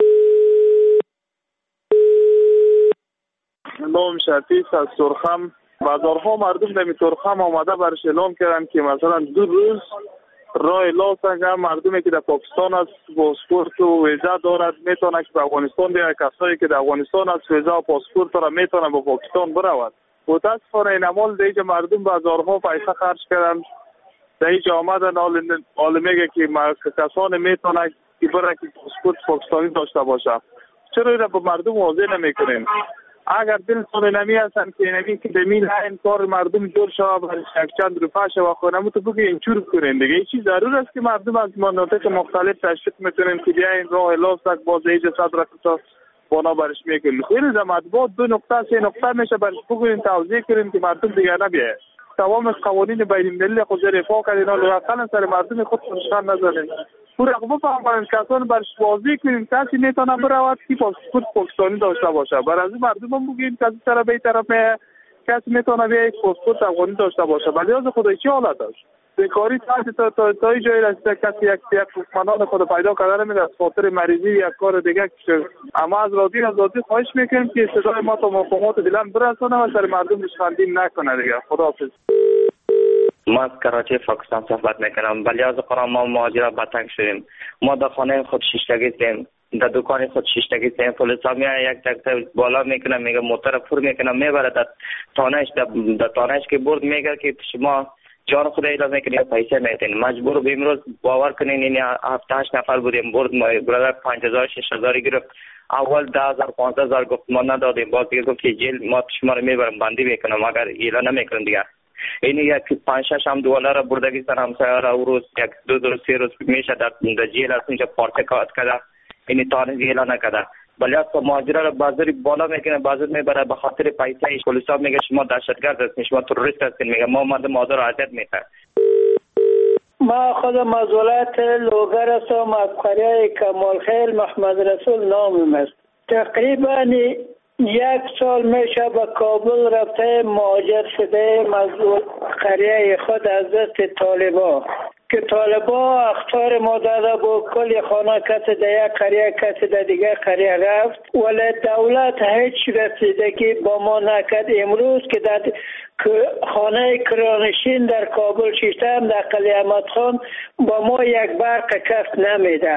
نام شفیق از سرخم. بازارها مردم در سرخم آمده برش اعلام کردن که مثلا 2 روز راه لاسنگ هم مردمی که در پاکستان است پاسپورت و ویزا دارد میتونه که به افغانستان بیاید، کسایی که در افغانستان است ویزا و پاسپورت را میتونه به پاکستان برود. متاسفانه این عمل در اینجا مردم بازارها پیسه خرج کردن، در اینجا آمدن حال میگه که کسانی میتونه که برای که پاسپورت پاکستانی داشته باشه. چرا این به مردم واضح نمیکنین؟ اگر دلتون نمی هستن که نمی که دمیل این کار مردم جور شود برای یک چند روپا شود خونمو تو بگه اینجور کنین دیگه. این چیز ضرور است که مردم از مناطق مختلف تشویق میتونن که بیاین راه لاسک باز ایجا صد رکتا بانا برش میکنین. خیلی زمت با 2 نقطه 3 نقطه میشه برش بگوین توضیح کنین که مردم دیگه نبیه. تمام از قوانین بین المللی خود رفاه کردین و اصلا سر مردم خود پرشان نزنین. پورا بفهمن کسان برش واضح کنین کسی میتونه برود که پاسپورت پاکستانی داشته باشه. برای از مردم هم بگین کسی طرف به طرف کسی میتونه بیا یک پاسپورت افغانی داشته باشه. ولی از خدای چه حالت است؟ بیکاری تا جایی رسیده کسی یک حکمران خود پیدا کرده نمیده از خاطر مریضی یک کار دیگه که اما از رادیو خواهش میکنیم که صدای ما تا مفاهمات دیلن برسونه و سر مردم شخندین نکنه دیگه. خداحافظ. ما از کراچی پاکستان صحبت میکنم. ولی از قرآن ما مهاجرت به تنگ شدیم. ما در خانه خود شیشتگی سیم، در دکان خود شیشتگی سیم. پلیس ها میاد یک تک بالا میکنه میگه موتر پر میکنه میبره در تانش که برد میگه که شما جان خود ایلاز میکنید پیسه میتین. مجبور به امروز باور کنین این 7-8 نفر بودیم برد برادر 5000-6000 گرفت. اول 10,000-15,000 گفت ما ندادیم. باز دیگه گفت که جیل ما شما رو میبرم بندی میکنم اگر ایلا نمیکنم دیگه. این یک 5-6 هم دولار را بردگی سر همسایه را او روز 1-2 روز 3 روز میشه در جیل است اینجا پارتکات کرده. این تانه ایلا نکرده. ولی از مهاجره را بازاری بالا میکنه بازار میبره به خاطر پیسه. پلیس ها میگه شما دهشتگرد هستین، شما تروریست هستین. میگه ما مردم آزار و اذیت میکنه. ما خودم از ولایت لوگر هستم، از قریه کمالخیل محمد رسول نامم است. تقریبا 1 سال میشه به کابل رفته مهاجر شده از قریه خود از دست طالبا که طالبا اختار ما داده با کل خانه کسی در یک قریه کسی در دیگه قریه رفت ولی دولت هیچ رسیدگی با ما نکرد. امروز که در خانه کرانشین در کابل شیشتم در قلعه احمد خان با ما یک برق کف نمیده.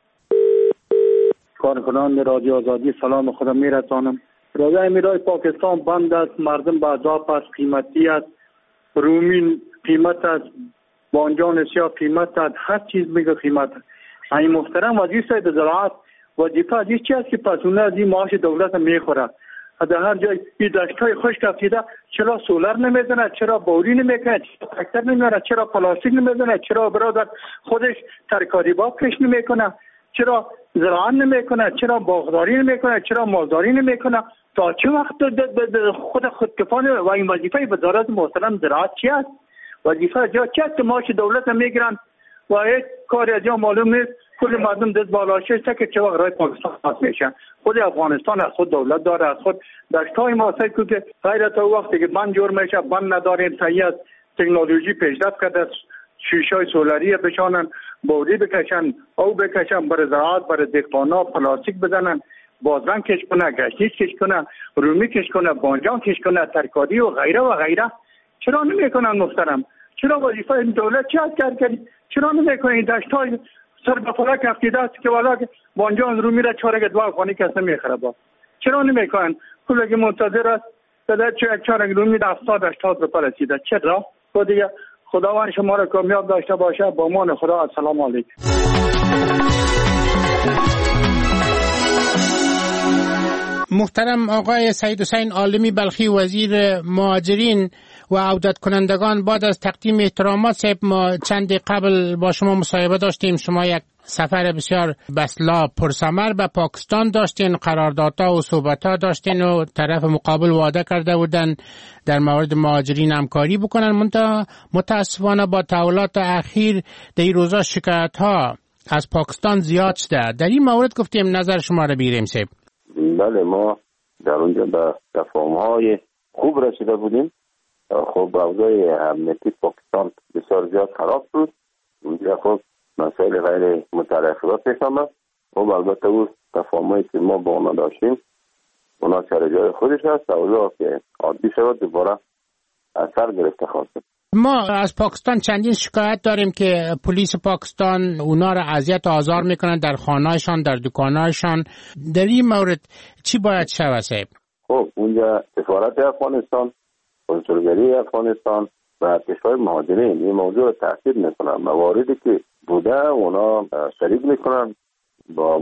کارکنان رادیو آزادی سلام خودم میرسانم. رادیو امیرای پاکستان بند است، مردم به عذاب است، قیمتی است، رومین قیمت است، بانجان سیاه قیمت است، هر چیز میگه قیمت است. این محترم وزیر زراعت وظیفه از چی است که پسونه از این معاش دولت میخوره؟ در هر جای این دشتای خشک افتیده چرا سولر نمیزنه؟ چرا بوری نمیکنه؟ چرا تراکتور نمیاره؟ چرا پلاستیک نمیزنه؟ چرا برادر خودش ترکاری باغ کش نمیکنه؟ چرا زراعت نمیکنه؟ چرا باغداری نمیکنه؟ چرا مالداری نمیکنه؟ تا چه وقت خودکفانه و این وظیفه وزارت محترم زراعت چی است؟ وظیفه جا چی است که معاش دولت میگیرن و هیچ کاری از جا معلوم نیست. کل مردم دست بالا شده که چه وقت رای پاکستان خاص میشن. خود افغانستان از خود دولت داره، از خود دشتای ما سید که غیر تا وقتی که بند جور میشه بند نداریم. صحیح است تکنولوژی پیشرفت کرده، شیشای سولری بشانن، بوری بکشن، او بکشن، برای زراعت برای دهقانا پلاستیک بزنن، بازرنگ کش کنه، گشنیج کش کنه، رومی کش کنه، بانجان کش کنه، ترکاری و غیره و غیره. چرا نمیکنن محترم؟ چرا وظیفه دولت چی است کردی؟ چرا نمیکنن دشتای سر به فلک افتیده است که والا بانجان رومی را چارگ 2 افغانی کس نمیخره با؟ چرا نمیکنن؟ کلگی منتظر است در چارگ رومی 70-80 روپیه رسیده. چرا؟ دیگه خداوند شما را کامیاب داشته باشه. با امان خدا. السلام علیکم. محترم آقای سید حسین عالمی بلخی وزیر مهاجرین، و عودت کنندگان بعد از تقدیم احترامات صاحب، ما چند قبل با شما مصاحبه داشتیم. شما یک سفر بسیار بسلا پرثمر به پاکستان داشتین، قراردادها و صحبت‌ها داشتین و طرف مقابل وعده کرده بودن در مورد مهاجرین همکاری بکنن. متاسفانه با تحولات اخیر در این روزا شکایت‌ها از پاکستان زیاد شده. در این مورد گفتیم نظر شما را بگیریم صاحب. بله، ما در اونجا به تفاهم‌های خوب رسیده بودیم. خب اوضاع امنیتی پاکستان بسیار زیاد خراب بود. اونجا خب مسائل غیر مترقبات پیش آمد. خب البته اون تفاهم‌هایی که ما با اونا داشتیم اونا سر جای خودش هست. اوضاع که عادی شد دوباره اثر گرفته خواست. ما از پاکستان چندین شکایت داریم که پلیس پاکستان اونا را اذیت و آزار میکنن در خانه‌هایشان، در دکان‌هایشان. در این مورد چی باید شود صاحب؟ خب اونجا سفارت افغانستان، کنسولگری افغانستان و کشور مهاجرین این موضوع تاکید میکنن. مواردی که بوده اونا شریک میکنن با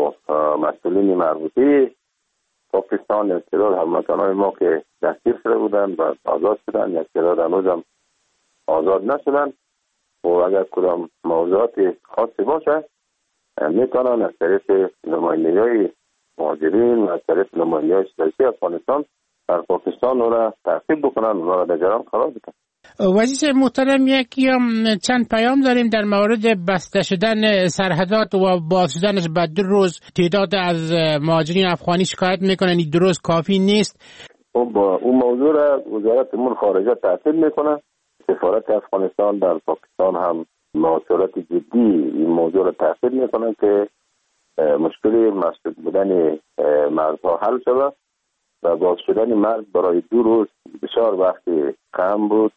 مسئولین مربوطه پاکستان. یک تعداد هموطنان ما که دستگیر شده بودن و آزاد شدن، یک تعداد هنوزم آزاد نشدن. و اگر کدام موضوعات خاصی باشه میتونن از طریق نمایندگی مهاجرین و از طریق نمایندگی سیاسی افغانستان در پاکستان را تعقیب بکنن، اونا را در جریان قرار بدن. وزیر محترم، چند پیام داریم در مورد بسته شدن سرحدات و باز شدنش بعد 2 روز. تعداد از مهاجرین افغانی شکایت میکنن این 2 روز کافی نیست. خب اون موضوع را وزارت امور خارجه تعقیب میکنه. سفارت افغانستان در پاکستان هم مواصلات جدی این موضوع را تعقیب میکنه که مشکل مسدود بودن مرزها حل شود و باز شدن مرز برای 2 روز بسیار وقت کم بود،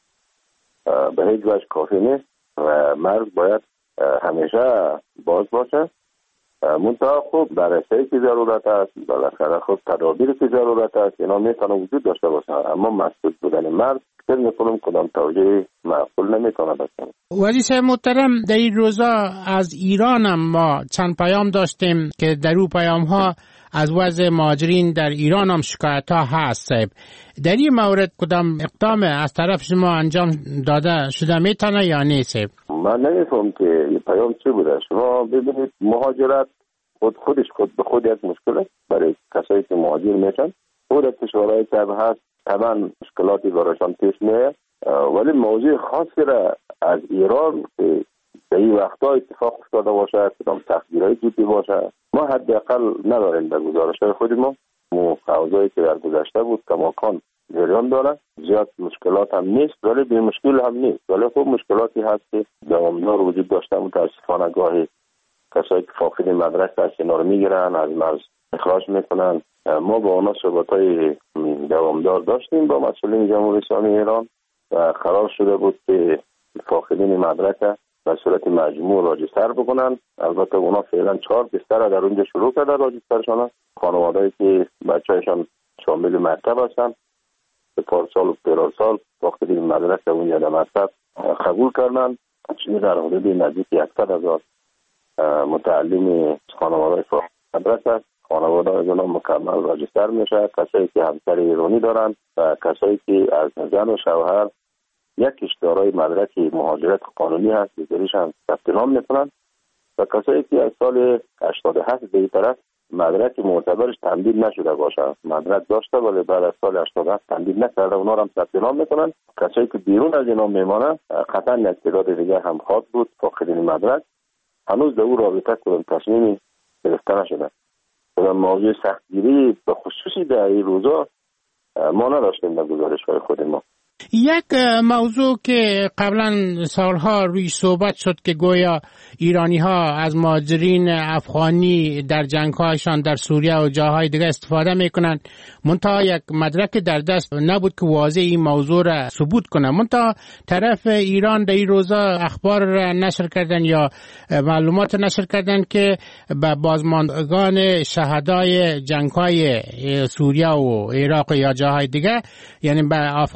به هیچ وجه کافی نیست و مرز باید همیشه باز باشه. منتها خب بررسی که ضرورت است، بالاخره خب تدابیر که ضرورت است، اینا میتونه وجود داشته باشه، اما مسدود بودن مرز فکر میکنم کدام توجیه معقول نمیتونه باشه. وزیر محترم، در این روزا از ایران هم ما چند پیام داشتیم که در اون پیام ها از وضع مهاجرین در ایران هم شکایت ها هست. در این مورد کدام اقدام از طرف شما انجام داده شده میتونه یا نیست؟ من نمیفهم که این پیام چی بوده. شما ببینید مهاجرت خود به خود یک مشکل است برای کسایی که مهاجر میشن. خود کشورهای که هست طبعا مشکلاتی برایشان پیش میاد، ولی موضوع خاصی را از ایران که در این وقتا اتفاق افتاده باشه، کدام تقدیرهای جدی باشه، ما حداقل نداریم در گزارش‌های خود ما. اوضاعی که در گذشته بود کماکان جریان داره. زیاد مشکلات هم نیست ولی بی مشکل هم نیست، ولی خب مشکلاتی هست که دوامدار وجود داشته. متاسفانه گاهی کسایی که فاقد مدرک هست اینا رو میگیرن، از مرز اخراج میکنن. ما با اونا صحبت‌های دوامدار داشتیم با مسئولین جمهوری اسلامی ایران و قرار شده بود که فاقدین مدرک به صورت مجموع راجستر بکنن. البته اونا فعلا 4 بستر در اونجا شروع کرده راجسترشان. خانواده‌ای که بچه‌شان شامل مکتب هستن به پارسال و پیرارسال فاقدین مدرک اونجا در مکتب قبول کردن. چیزی در حدود نزدیک 100,000 متعلم خانواده فاقد مدرک است. خانواده از اونا مکمل راجستر میشه. کسایی که همسر ایرانی دارن و کسایی که از زن و شوهر یکیش دارای مدرک مهاجرت قانونی هست دیگریش هم ثبت نام میکنن و کسایی که از سال 88 به این طرف مدرک معتبرش تمدید نشده باشه، مدرک داشته ولی بعد از سال 88 تمدید نکرده، اونا هم ثبت نام میکنن. کسایی که بیرون از اینا میمانه قطعا یک تعداد دیگه هم خواهد بود فاقدین مدرک. هنوز به او رابطه کدام تصمیمی گرفته نشده. کدام موضوع سختگیری به خصوصی در این روزا ما نداشتیم در گزارش‌های خود ما. یک موضوع که قبلا سالها روی صحبت شد که گویا ایرانی ها از مهاجرین افغانی در جنگ‌هایشان در سوریه و جاهای دیگه استفاده میکنن، منتها یک مدرک در دست نبود که واضح این موضوع را ثبوت کنه. منتها طرف ایران در این روزا اخبار را نشر کردن یا معلومات نشر کردن که به بازماندگان شهدای جنگ‌های سوریه و عراق یا جاهای دیگه، یعنی به افغان‌ها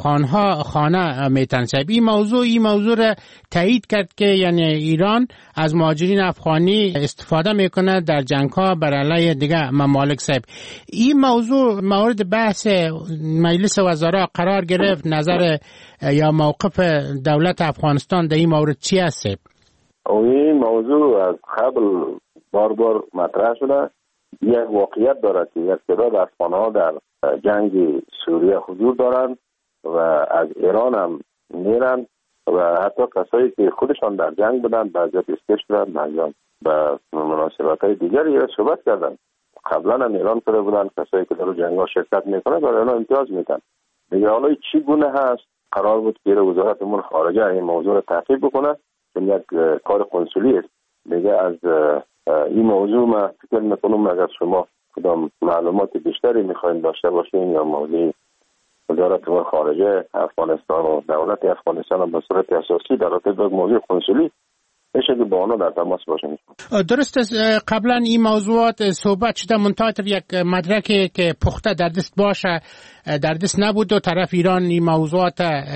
ها خانه میتنسب. این موضوع را تایید کرد که یعنی ایران از مهاجرین افغانی استفاده میکنه در جنگ ها بر علیه دیگه ممالک صاحب. این موضوع مورد بحث مجلس وزرا قرار گرفت. نظر یا موقف دولت افغانستان در این مورد چی است؟ این موضوع از قبل بار مطرح شده. یک واقعیت دارد که یک تعداد افغان‌ها در جنگ سوریه حضور دارند و از ایران هم میرن و حتی کسایی که خودشان در جنگ بودند بعضی پیشکش شدند، بعضی به مناسبت‌های دیگری صحبت کردند. قبلا هم ایران کرده بودند کسایی که در جنگ‌ها شرکت میکنند برای آنها امتیاز میدن. دیگه حالا چی گونه هست؟ قرار بود که وزارت امور خارجه این موضوع را تحقیق بکنه چون یک کار کنسولی است. دیگه از این موضوع ما فکر میکنم اگر شما کدام معلومات بیشتری میخواین داشته باشین یا موضوع وزارت امور خارجه افغانستان و دولت افغانستان به صورت اساسی در رابطه با موضوع کنسولی میشه که با آنها در تماس باشین. درست است. قبلا این موضوعات صحبت شده منتظر یک مدرکی که پخته در دست باشه در دست نبود و طرف ایران این موضوعات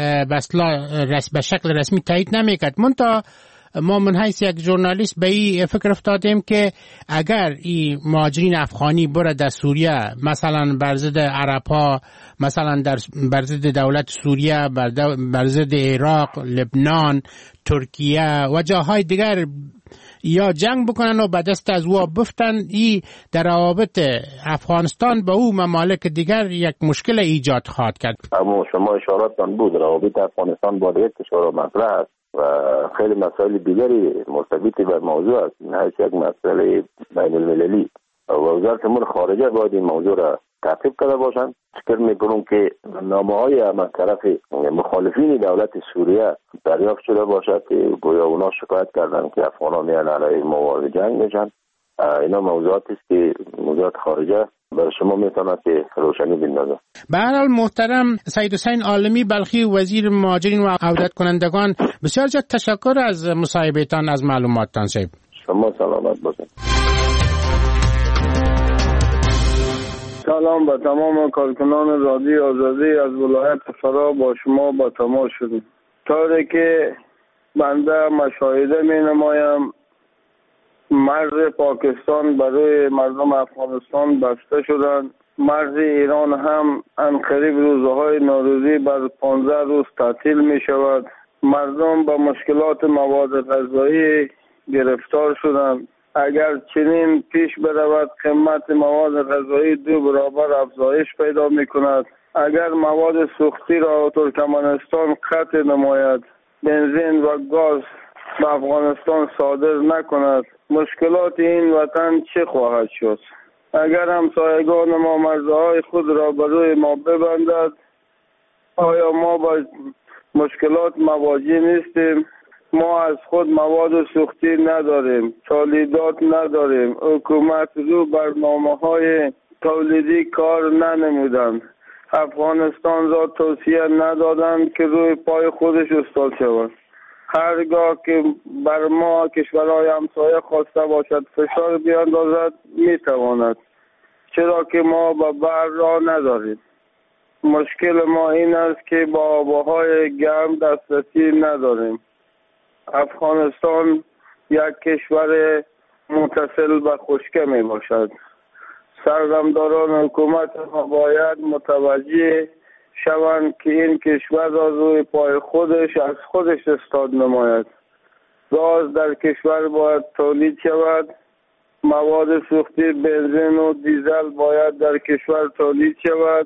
به شکل رسمی تایید نمیکرد. ما من حیث یک ژورنالیست به این فکر افتادیم که اگر این مهاجرین افغانی بره در سوریه مثلا بر ضد عرب‌ها، مثلا بر ضد دولت سوریه، بر ضد عراق، لبنان، ترکیه و جاهای دیگر یا جنگ بکنن و به دست از او بفتن، این در روابط افغانستان با او ممالک دیگر یک مشکل ایجاد خواهد کرد. اما شما اشاراتتان بود روابط افغانستان با یک کشور مطرح است و خیلی مسائل دیگری مرتبط به موضوع است. نه یک مسئله بین المللی و وزارت امور خارجه باید این موضوع را تعقیب کرده باشند. فکر میکنم که نامه‌های از طرف مخالفین دولت سوریه دریافت شده باشد که گویا اونا شکایت کردند که افغان‌ها میان علیه ما وارد جنگ میشن. اینا موضوعاتی است که وزارت خارجه برای شما میتونه که روشنی بندازه. به هر حال محترم سید حسین عالمی بلخی وزیر مهاجرین و عودت کنندگان، بسیار زیاد تشکر از مصاحبهتان، از معلوماتتان. شما سلامت باشید. سلام به تمام کارکنان رادیو آزادی. از ولایت فرا با شما با تماس شدیم. طوری که بنده مشاهده می نمایم مرز پاکستان برای مردم افغانستان بسته شدند. مرز ایران هم انقریب روزهای نوروزی بر 15 روز تعطیل می شود. مردم با مشکلات مواد غذایی گرفتار شدند. اگر چنین پیش برود قیمت مواد غذایی 2 برابر افزایش پیدا می کند. اگر مواد سوختی را ترکمنستان قطع نماید، بنزین و گاز به افغانستان صادر نکند، مشکلات این وطن چه خواهد شد؟ اگر همسایگان ما مرزهای خود را برای ما ببندد، آیا ما با مشکلات مواجه نیستیم؟ ما از خود مواد سوختی نداریم، تولیدات نداریم. حکومت رو برنامه‌های تولیدی کار ننمودند. افغانستان را توصیه ندادند که روی پای خودش ایستاد شود. هرگاه که بر ما کشورهای همسایه خواسته باشد فشار بیاندازد میتواند، چرا که ما به بر را نداریم. مشکل ما این است که با آبهای گرم دسترسی نداریم. افغانستان یک کشور متصل به خشکی می باشد. سرگرمداران حکومت ما باید متوجه شوند که این کشور را روی پای خودش از خودش ایستاد نماید. گاز در کشور باید تولید شود. مواد سوختی بنزین و دیزل باید در کشور تولید شود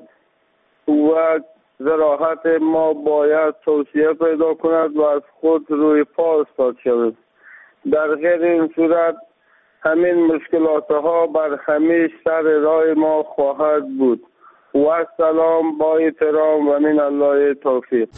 و زراعت ما باید توسعه پیدا کند و از خود روی پا ایستاد شود. در غیر این صورت همین مشکلات ها بر همیشه سر راه ما خواهد بود. و سلام، با احترام و من الله توفیق.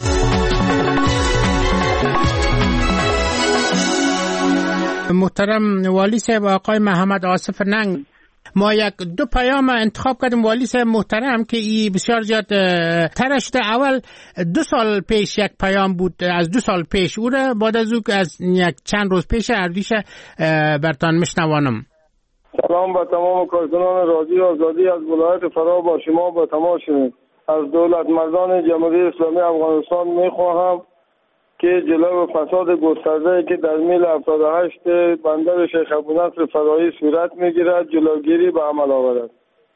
محترم والی صاحب آقای محمد آصف ننگ، ما یک دو پیام انتخاب کردیم والی صاحب محترم که ای بسیار زیاد ترشته. اول 2 سال پیش یک پیام بود، از 2 سال پیش، او را بعد از او از یک چند روز پیش اردیش برتان مشنوانم. سلام به تمام کارکنان رادیو آزادی. از ولایت فرا با شما با تماس شدیم. از دولت مردان جمهوری اسلامی افغانستان میخواهم که جلو فساد گسترده که در میل 78 بندر شیخ ابونصر فرایی صورت میگیرد جلوگیری به عمل آورد.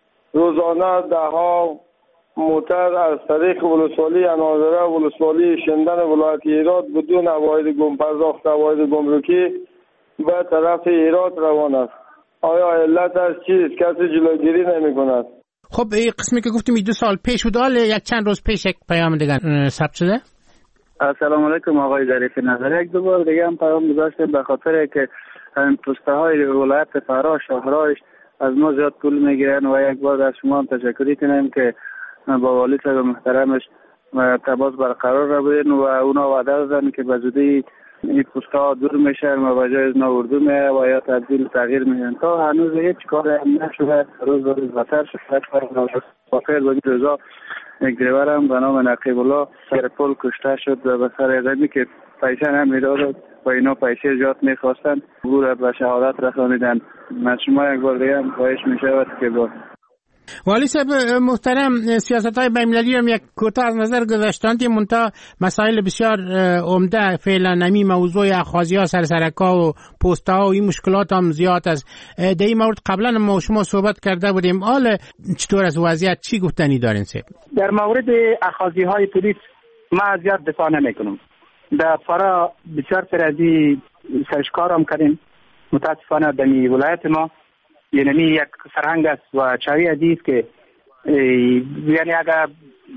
روزانه دهها موتر از طریق ولسوالی اناظره و ولسوالی شندن ولایت هرات بدون پرداخت عواید گمرکی به طرف هرات روان است. آیا علتش چیست؟ کسی جلوگیری نمی کند. خب این قسمی که گفتیم 2 سال پیش بود، حالا یک چند روز پیش یک پیام دیگه ثبت شده. السلام علیکم آقای ظریف نظر. یک دو بار دیگه هم پیام گذاشتیم به خاطر که پسته های ولایت فرا شهرهایش از ما زیاد پول میگیرن و یک بار از شما هم تشکری کنیم که با والی صاحب محترمش تماس برقرار را بدین و اونا وعده دادن که به زودی این پسته ها دور میشن و به جای از اردو میه و یا تغییر میشن. تا هنوز هیچ کار نشده، روز بدتر شده. بخیر با این روزا یک دریور هم به نام نقیب الله سر پل کشته شد و به سر غمی که پیسه نمیداد و اینا پیسه زیاد میخواستن او به شهادت رسانیدن. من شما یک بار دیگه هم خواهش میشود که با والی صاحب محترم سیاست‌های بین‌المللی هم یک کوتاه از نظر گذاشتند، منتها مسائل بسیار عمده فعلا نمی موضوع اخاذی‌ها سرسرکا و پست‌ها و این مشکلات هم زیاد است. در این مورد قبلا ما شما صحبت کرده بودیم، حال چطور از وضعیت چی گفتنی دارین صاحب؟ در مورد اخاذی‌های پلیس ما زیاد دفاع نمی‌کنم. در فرا بسیار سرازی سرشکار هم کردیم، متاسفانه در ولایت ما یعنی یک فرهنگ است و چاری عزیز که یعنی اگر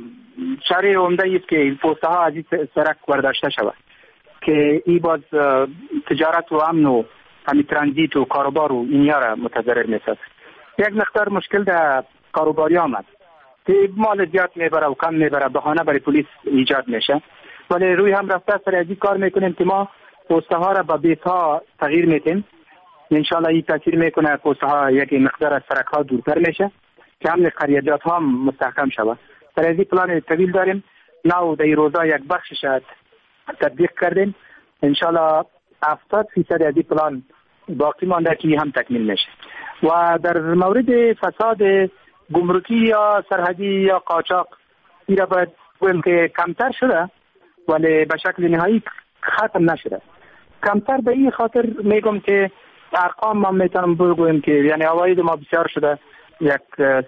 چاری عمده است که پوسته ها از این سرک برداشته شود که این باز تجارت و امن و همین ترانزیت و کاروبار و اینیا را متضرر میسازد. یک مقدار مشکل در کاروباری آمد که مال زیاد میبره و کم میبره، بهانه برای پلیس ایجاد میشه، ولی روی هم رفته سر از این کار میکنیم که ما پوسته ها را به بیت ها تغییر میتیم. انشالله این تاثیر میکنه پوسته ها یک مقدار از سرک ها دورتر میشه که همین قریجات ها مستحکم شود. در این پلان طویل داریم، نو در روزا یک بخشش تطبیق کردیم. انشالله 70% از این پلان باقی مانده که هم تکمیل میشه. و در مورد فساد گمرکی یا سرحدی یا قاچاق این را باید بگویم که کمتر شده ولی به شکل نهایی ختم نشده. کمتر به این خاطر میگم که ارقام ما میتونم بگویم که یعنی عواید ما بسیار شده، یک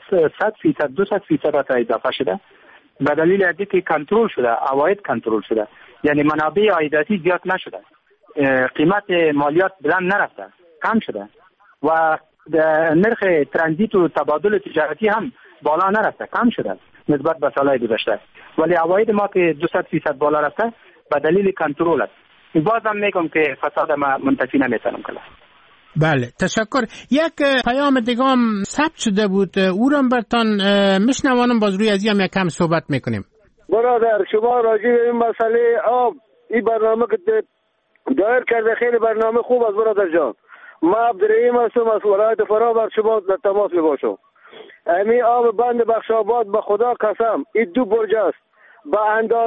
100% 200% تا اضافه شده به دلیل از اینکه کنترل شده، عواید کنترل شده، یعنی منابع عایداتی زیاد نشده، قیمت مالیات بلند نرفته، کم شده و نرخ ترانزیت و تبادل تجارتی هم بالا نرفته، کم شده نسبت به سالهای گذشته، ولی عواید ما که 200% بالا رفته به دلیل کنترل است. بازم میگم که فساد ما منتفی نمیتونم کنم. بله تشکر. یک پیام دیگه هم ثبت شده بود، او را برتان میشنوانم، باز روی از این هم یک کم صحبت میکنیم. برادر شما راجع به این مسئله آب این برنامه که دایر کرده خیلی برنامه خوب است برادر جان. ما عبدالرحیم هستم از ولایت فرا، بر شما در تماس میباشم. امی آب بند بخشاباد به خدا قسم این 2 برج است، به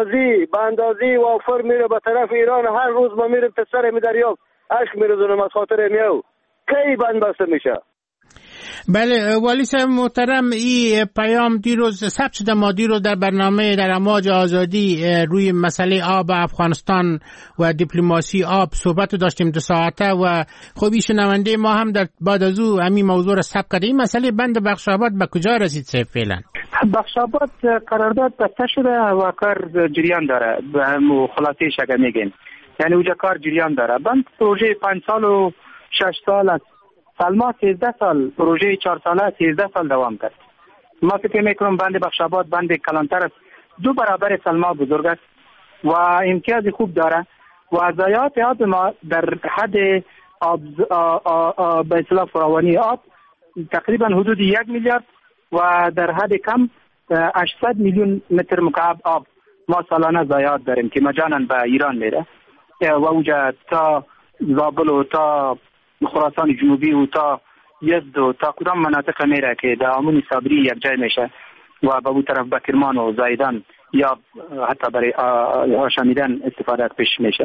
اندازی وافر میره به طرف ایران. هر روز ما میرم تا سر دریاب اشک میرزونم از خاطر میو کی بند بسته میشه. بله والی صاحب محترم، این پیام دیروز ثبت شده. ما دیروز در برنامه در امواج آزادی روی مسئله آب افغانستان و دیپلماسی آب صحبت داشتیم 2 ساعته و خوبی شنونده ما هم در بعد از او همین موضوع را ثبت کرده. این مسئله بند بخشاباد به کجا رسید صاحب فعلا؟ بخشاباد قرارداد بسته شده و کار جریان داره، به هم خلاصه شده میگیم، یعنی اونجا کار جریان داره. بند پروژه 5 سال و 6 سال است، سلما 13 سال، پروژه 4 ساله 13 سال دوام کرد. ما فکر میکنم بند بخشاباد بند کلانتر است، 2 برابر سلما بزرگ است و امتیاز خوب داره و ضایعات آب ما در حد آب به اصطلاح فراوانی آب تقریبا حدود 1 میلیارد و در حد کم 800 میلیون متر مکعب آب ما سالانه ضایعات داریم که مجانا به ایران میره و اونجا تا زابل و تا خراسان جنوبی و تا یزد و تا کدام مناطق میره که در آمون صابری یک جای میشه و به اون طرف به کرمان و زایدان یا حتی برای آشامیدن استفاده پیش میشه.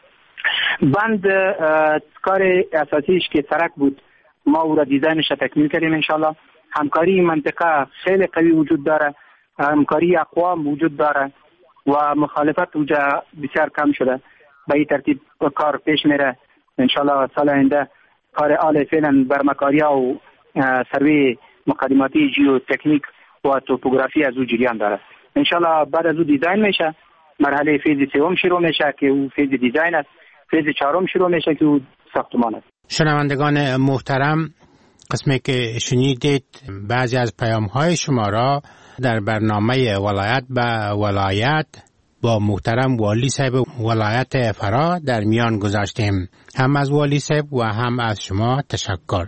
بند کار اساسیش که سرک بود، ما او را دیزاینش تکمیل کردیم. انشالله همکاری منطقه خیلی قوی وجود داره. همکاری اقوام وجود داره و مخالفت اوجا بسیار کم شده. به این ترتیب کار پیش میره. انشالله سال آینده کار آل فعلا برمکاریا و سروی مقدماتی جیو تکنیک و توپوگرافی از او جریان داره. انشالله بعد از او دیزاین میشه. مرحله فیز سوم شروع میشه که او فیز دیزاین است. فیز چهارم شروع میشه که او ساختمان است. شنوندگان محترم، قسمی که شنیدید بعضی از پیام‌های شما را در برنامه ولایت به ولایت با محترم والی صاحب ولایت فرا در میان گذاشتیم. هم از والی صاحب و هم از شما تشکر.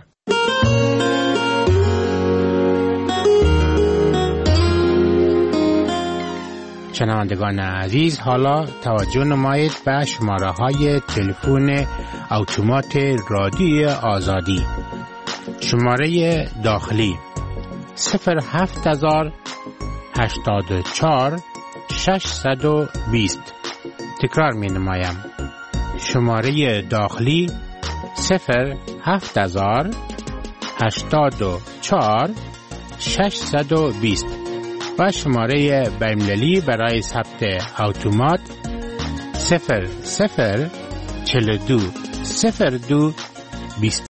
شنوندگان عزیز، حالا توجه نمایید به شماره های تلفن اتومات رادیوی آزادی. شماره داخلی 07084 620. تکرار می نمایم. شماره داخلی 07084 620 و شماره بین‌المللی برای ثبت اتومات 0042 02 20.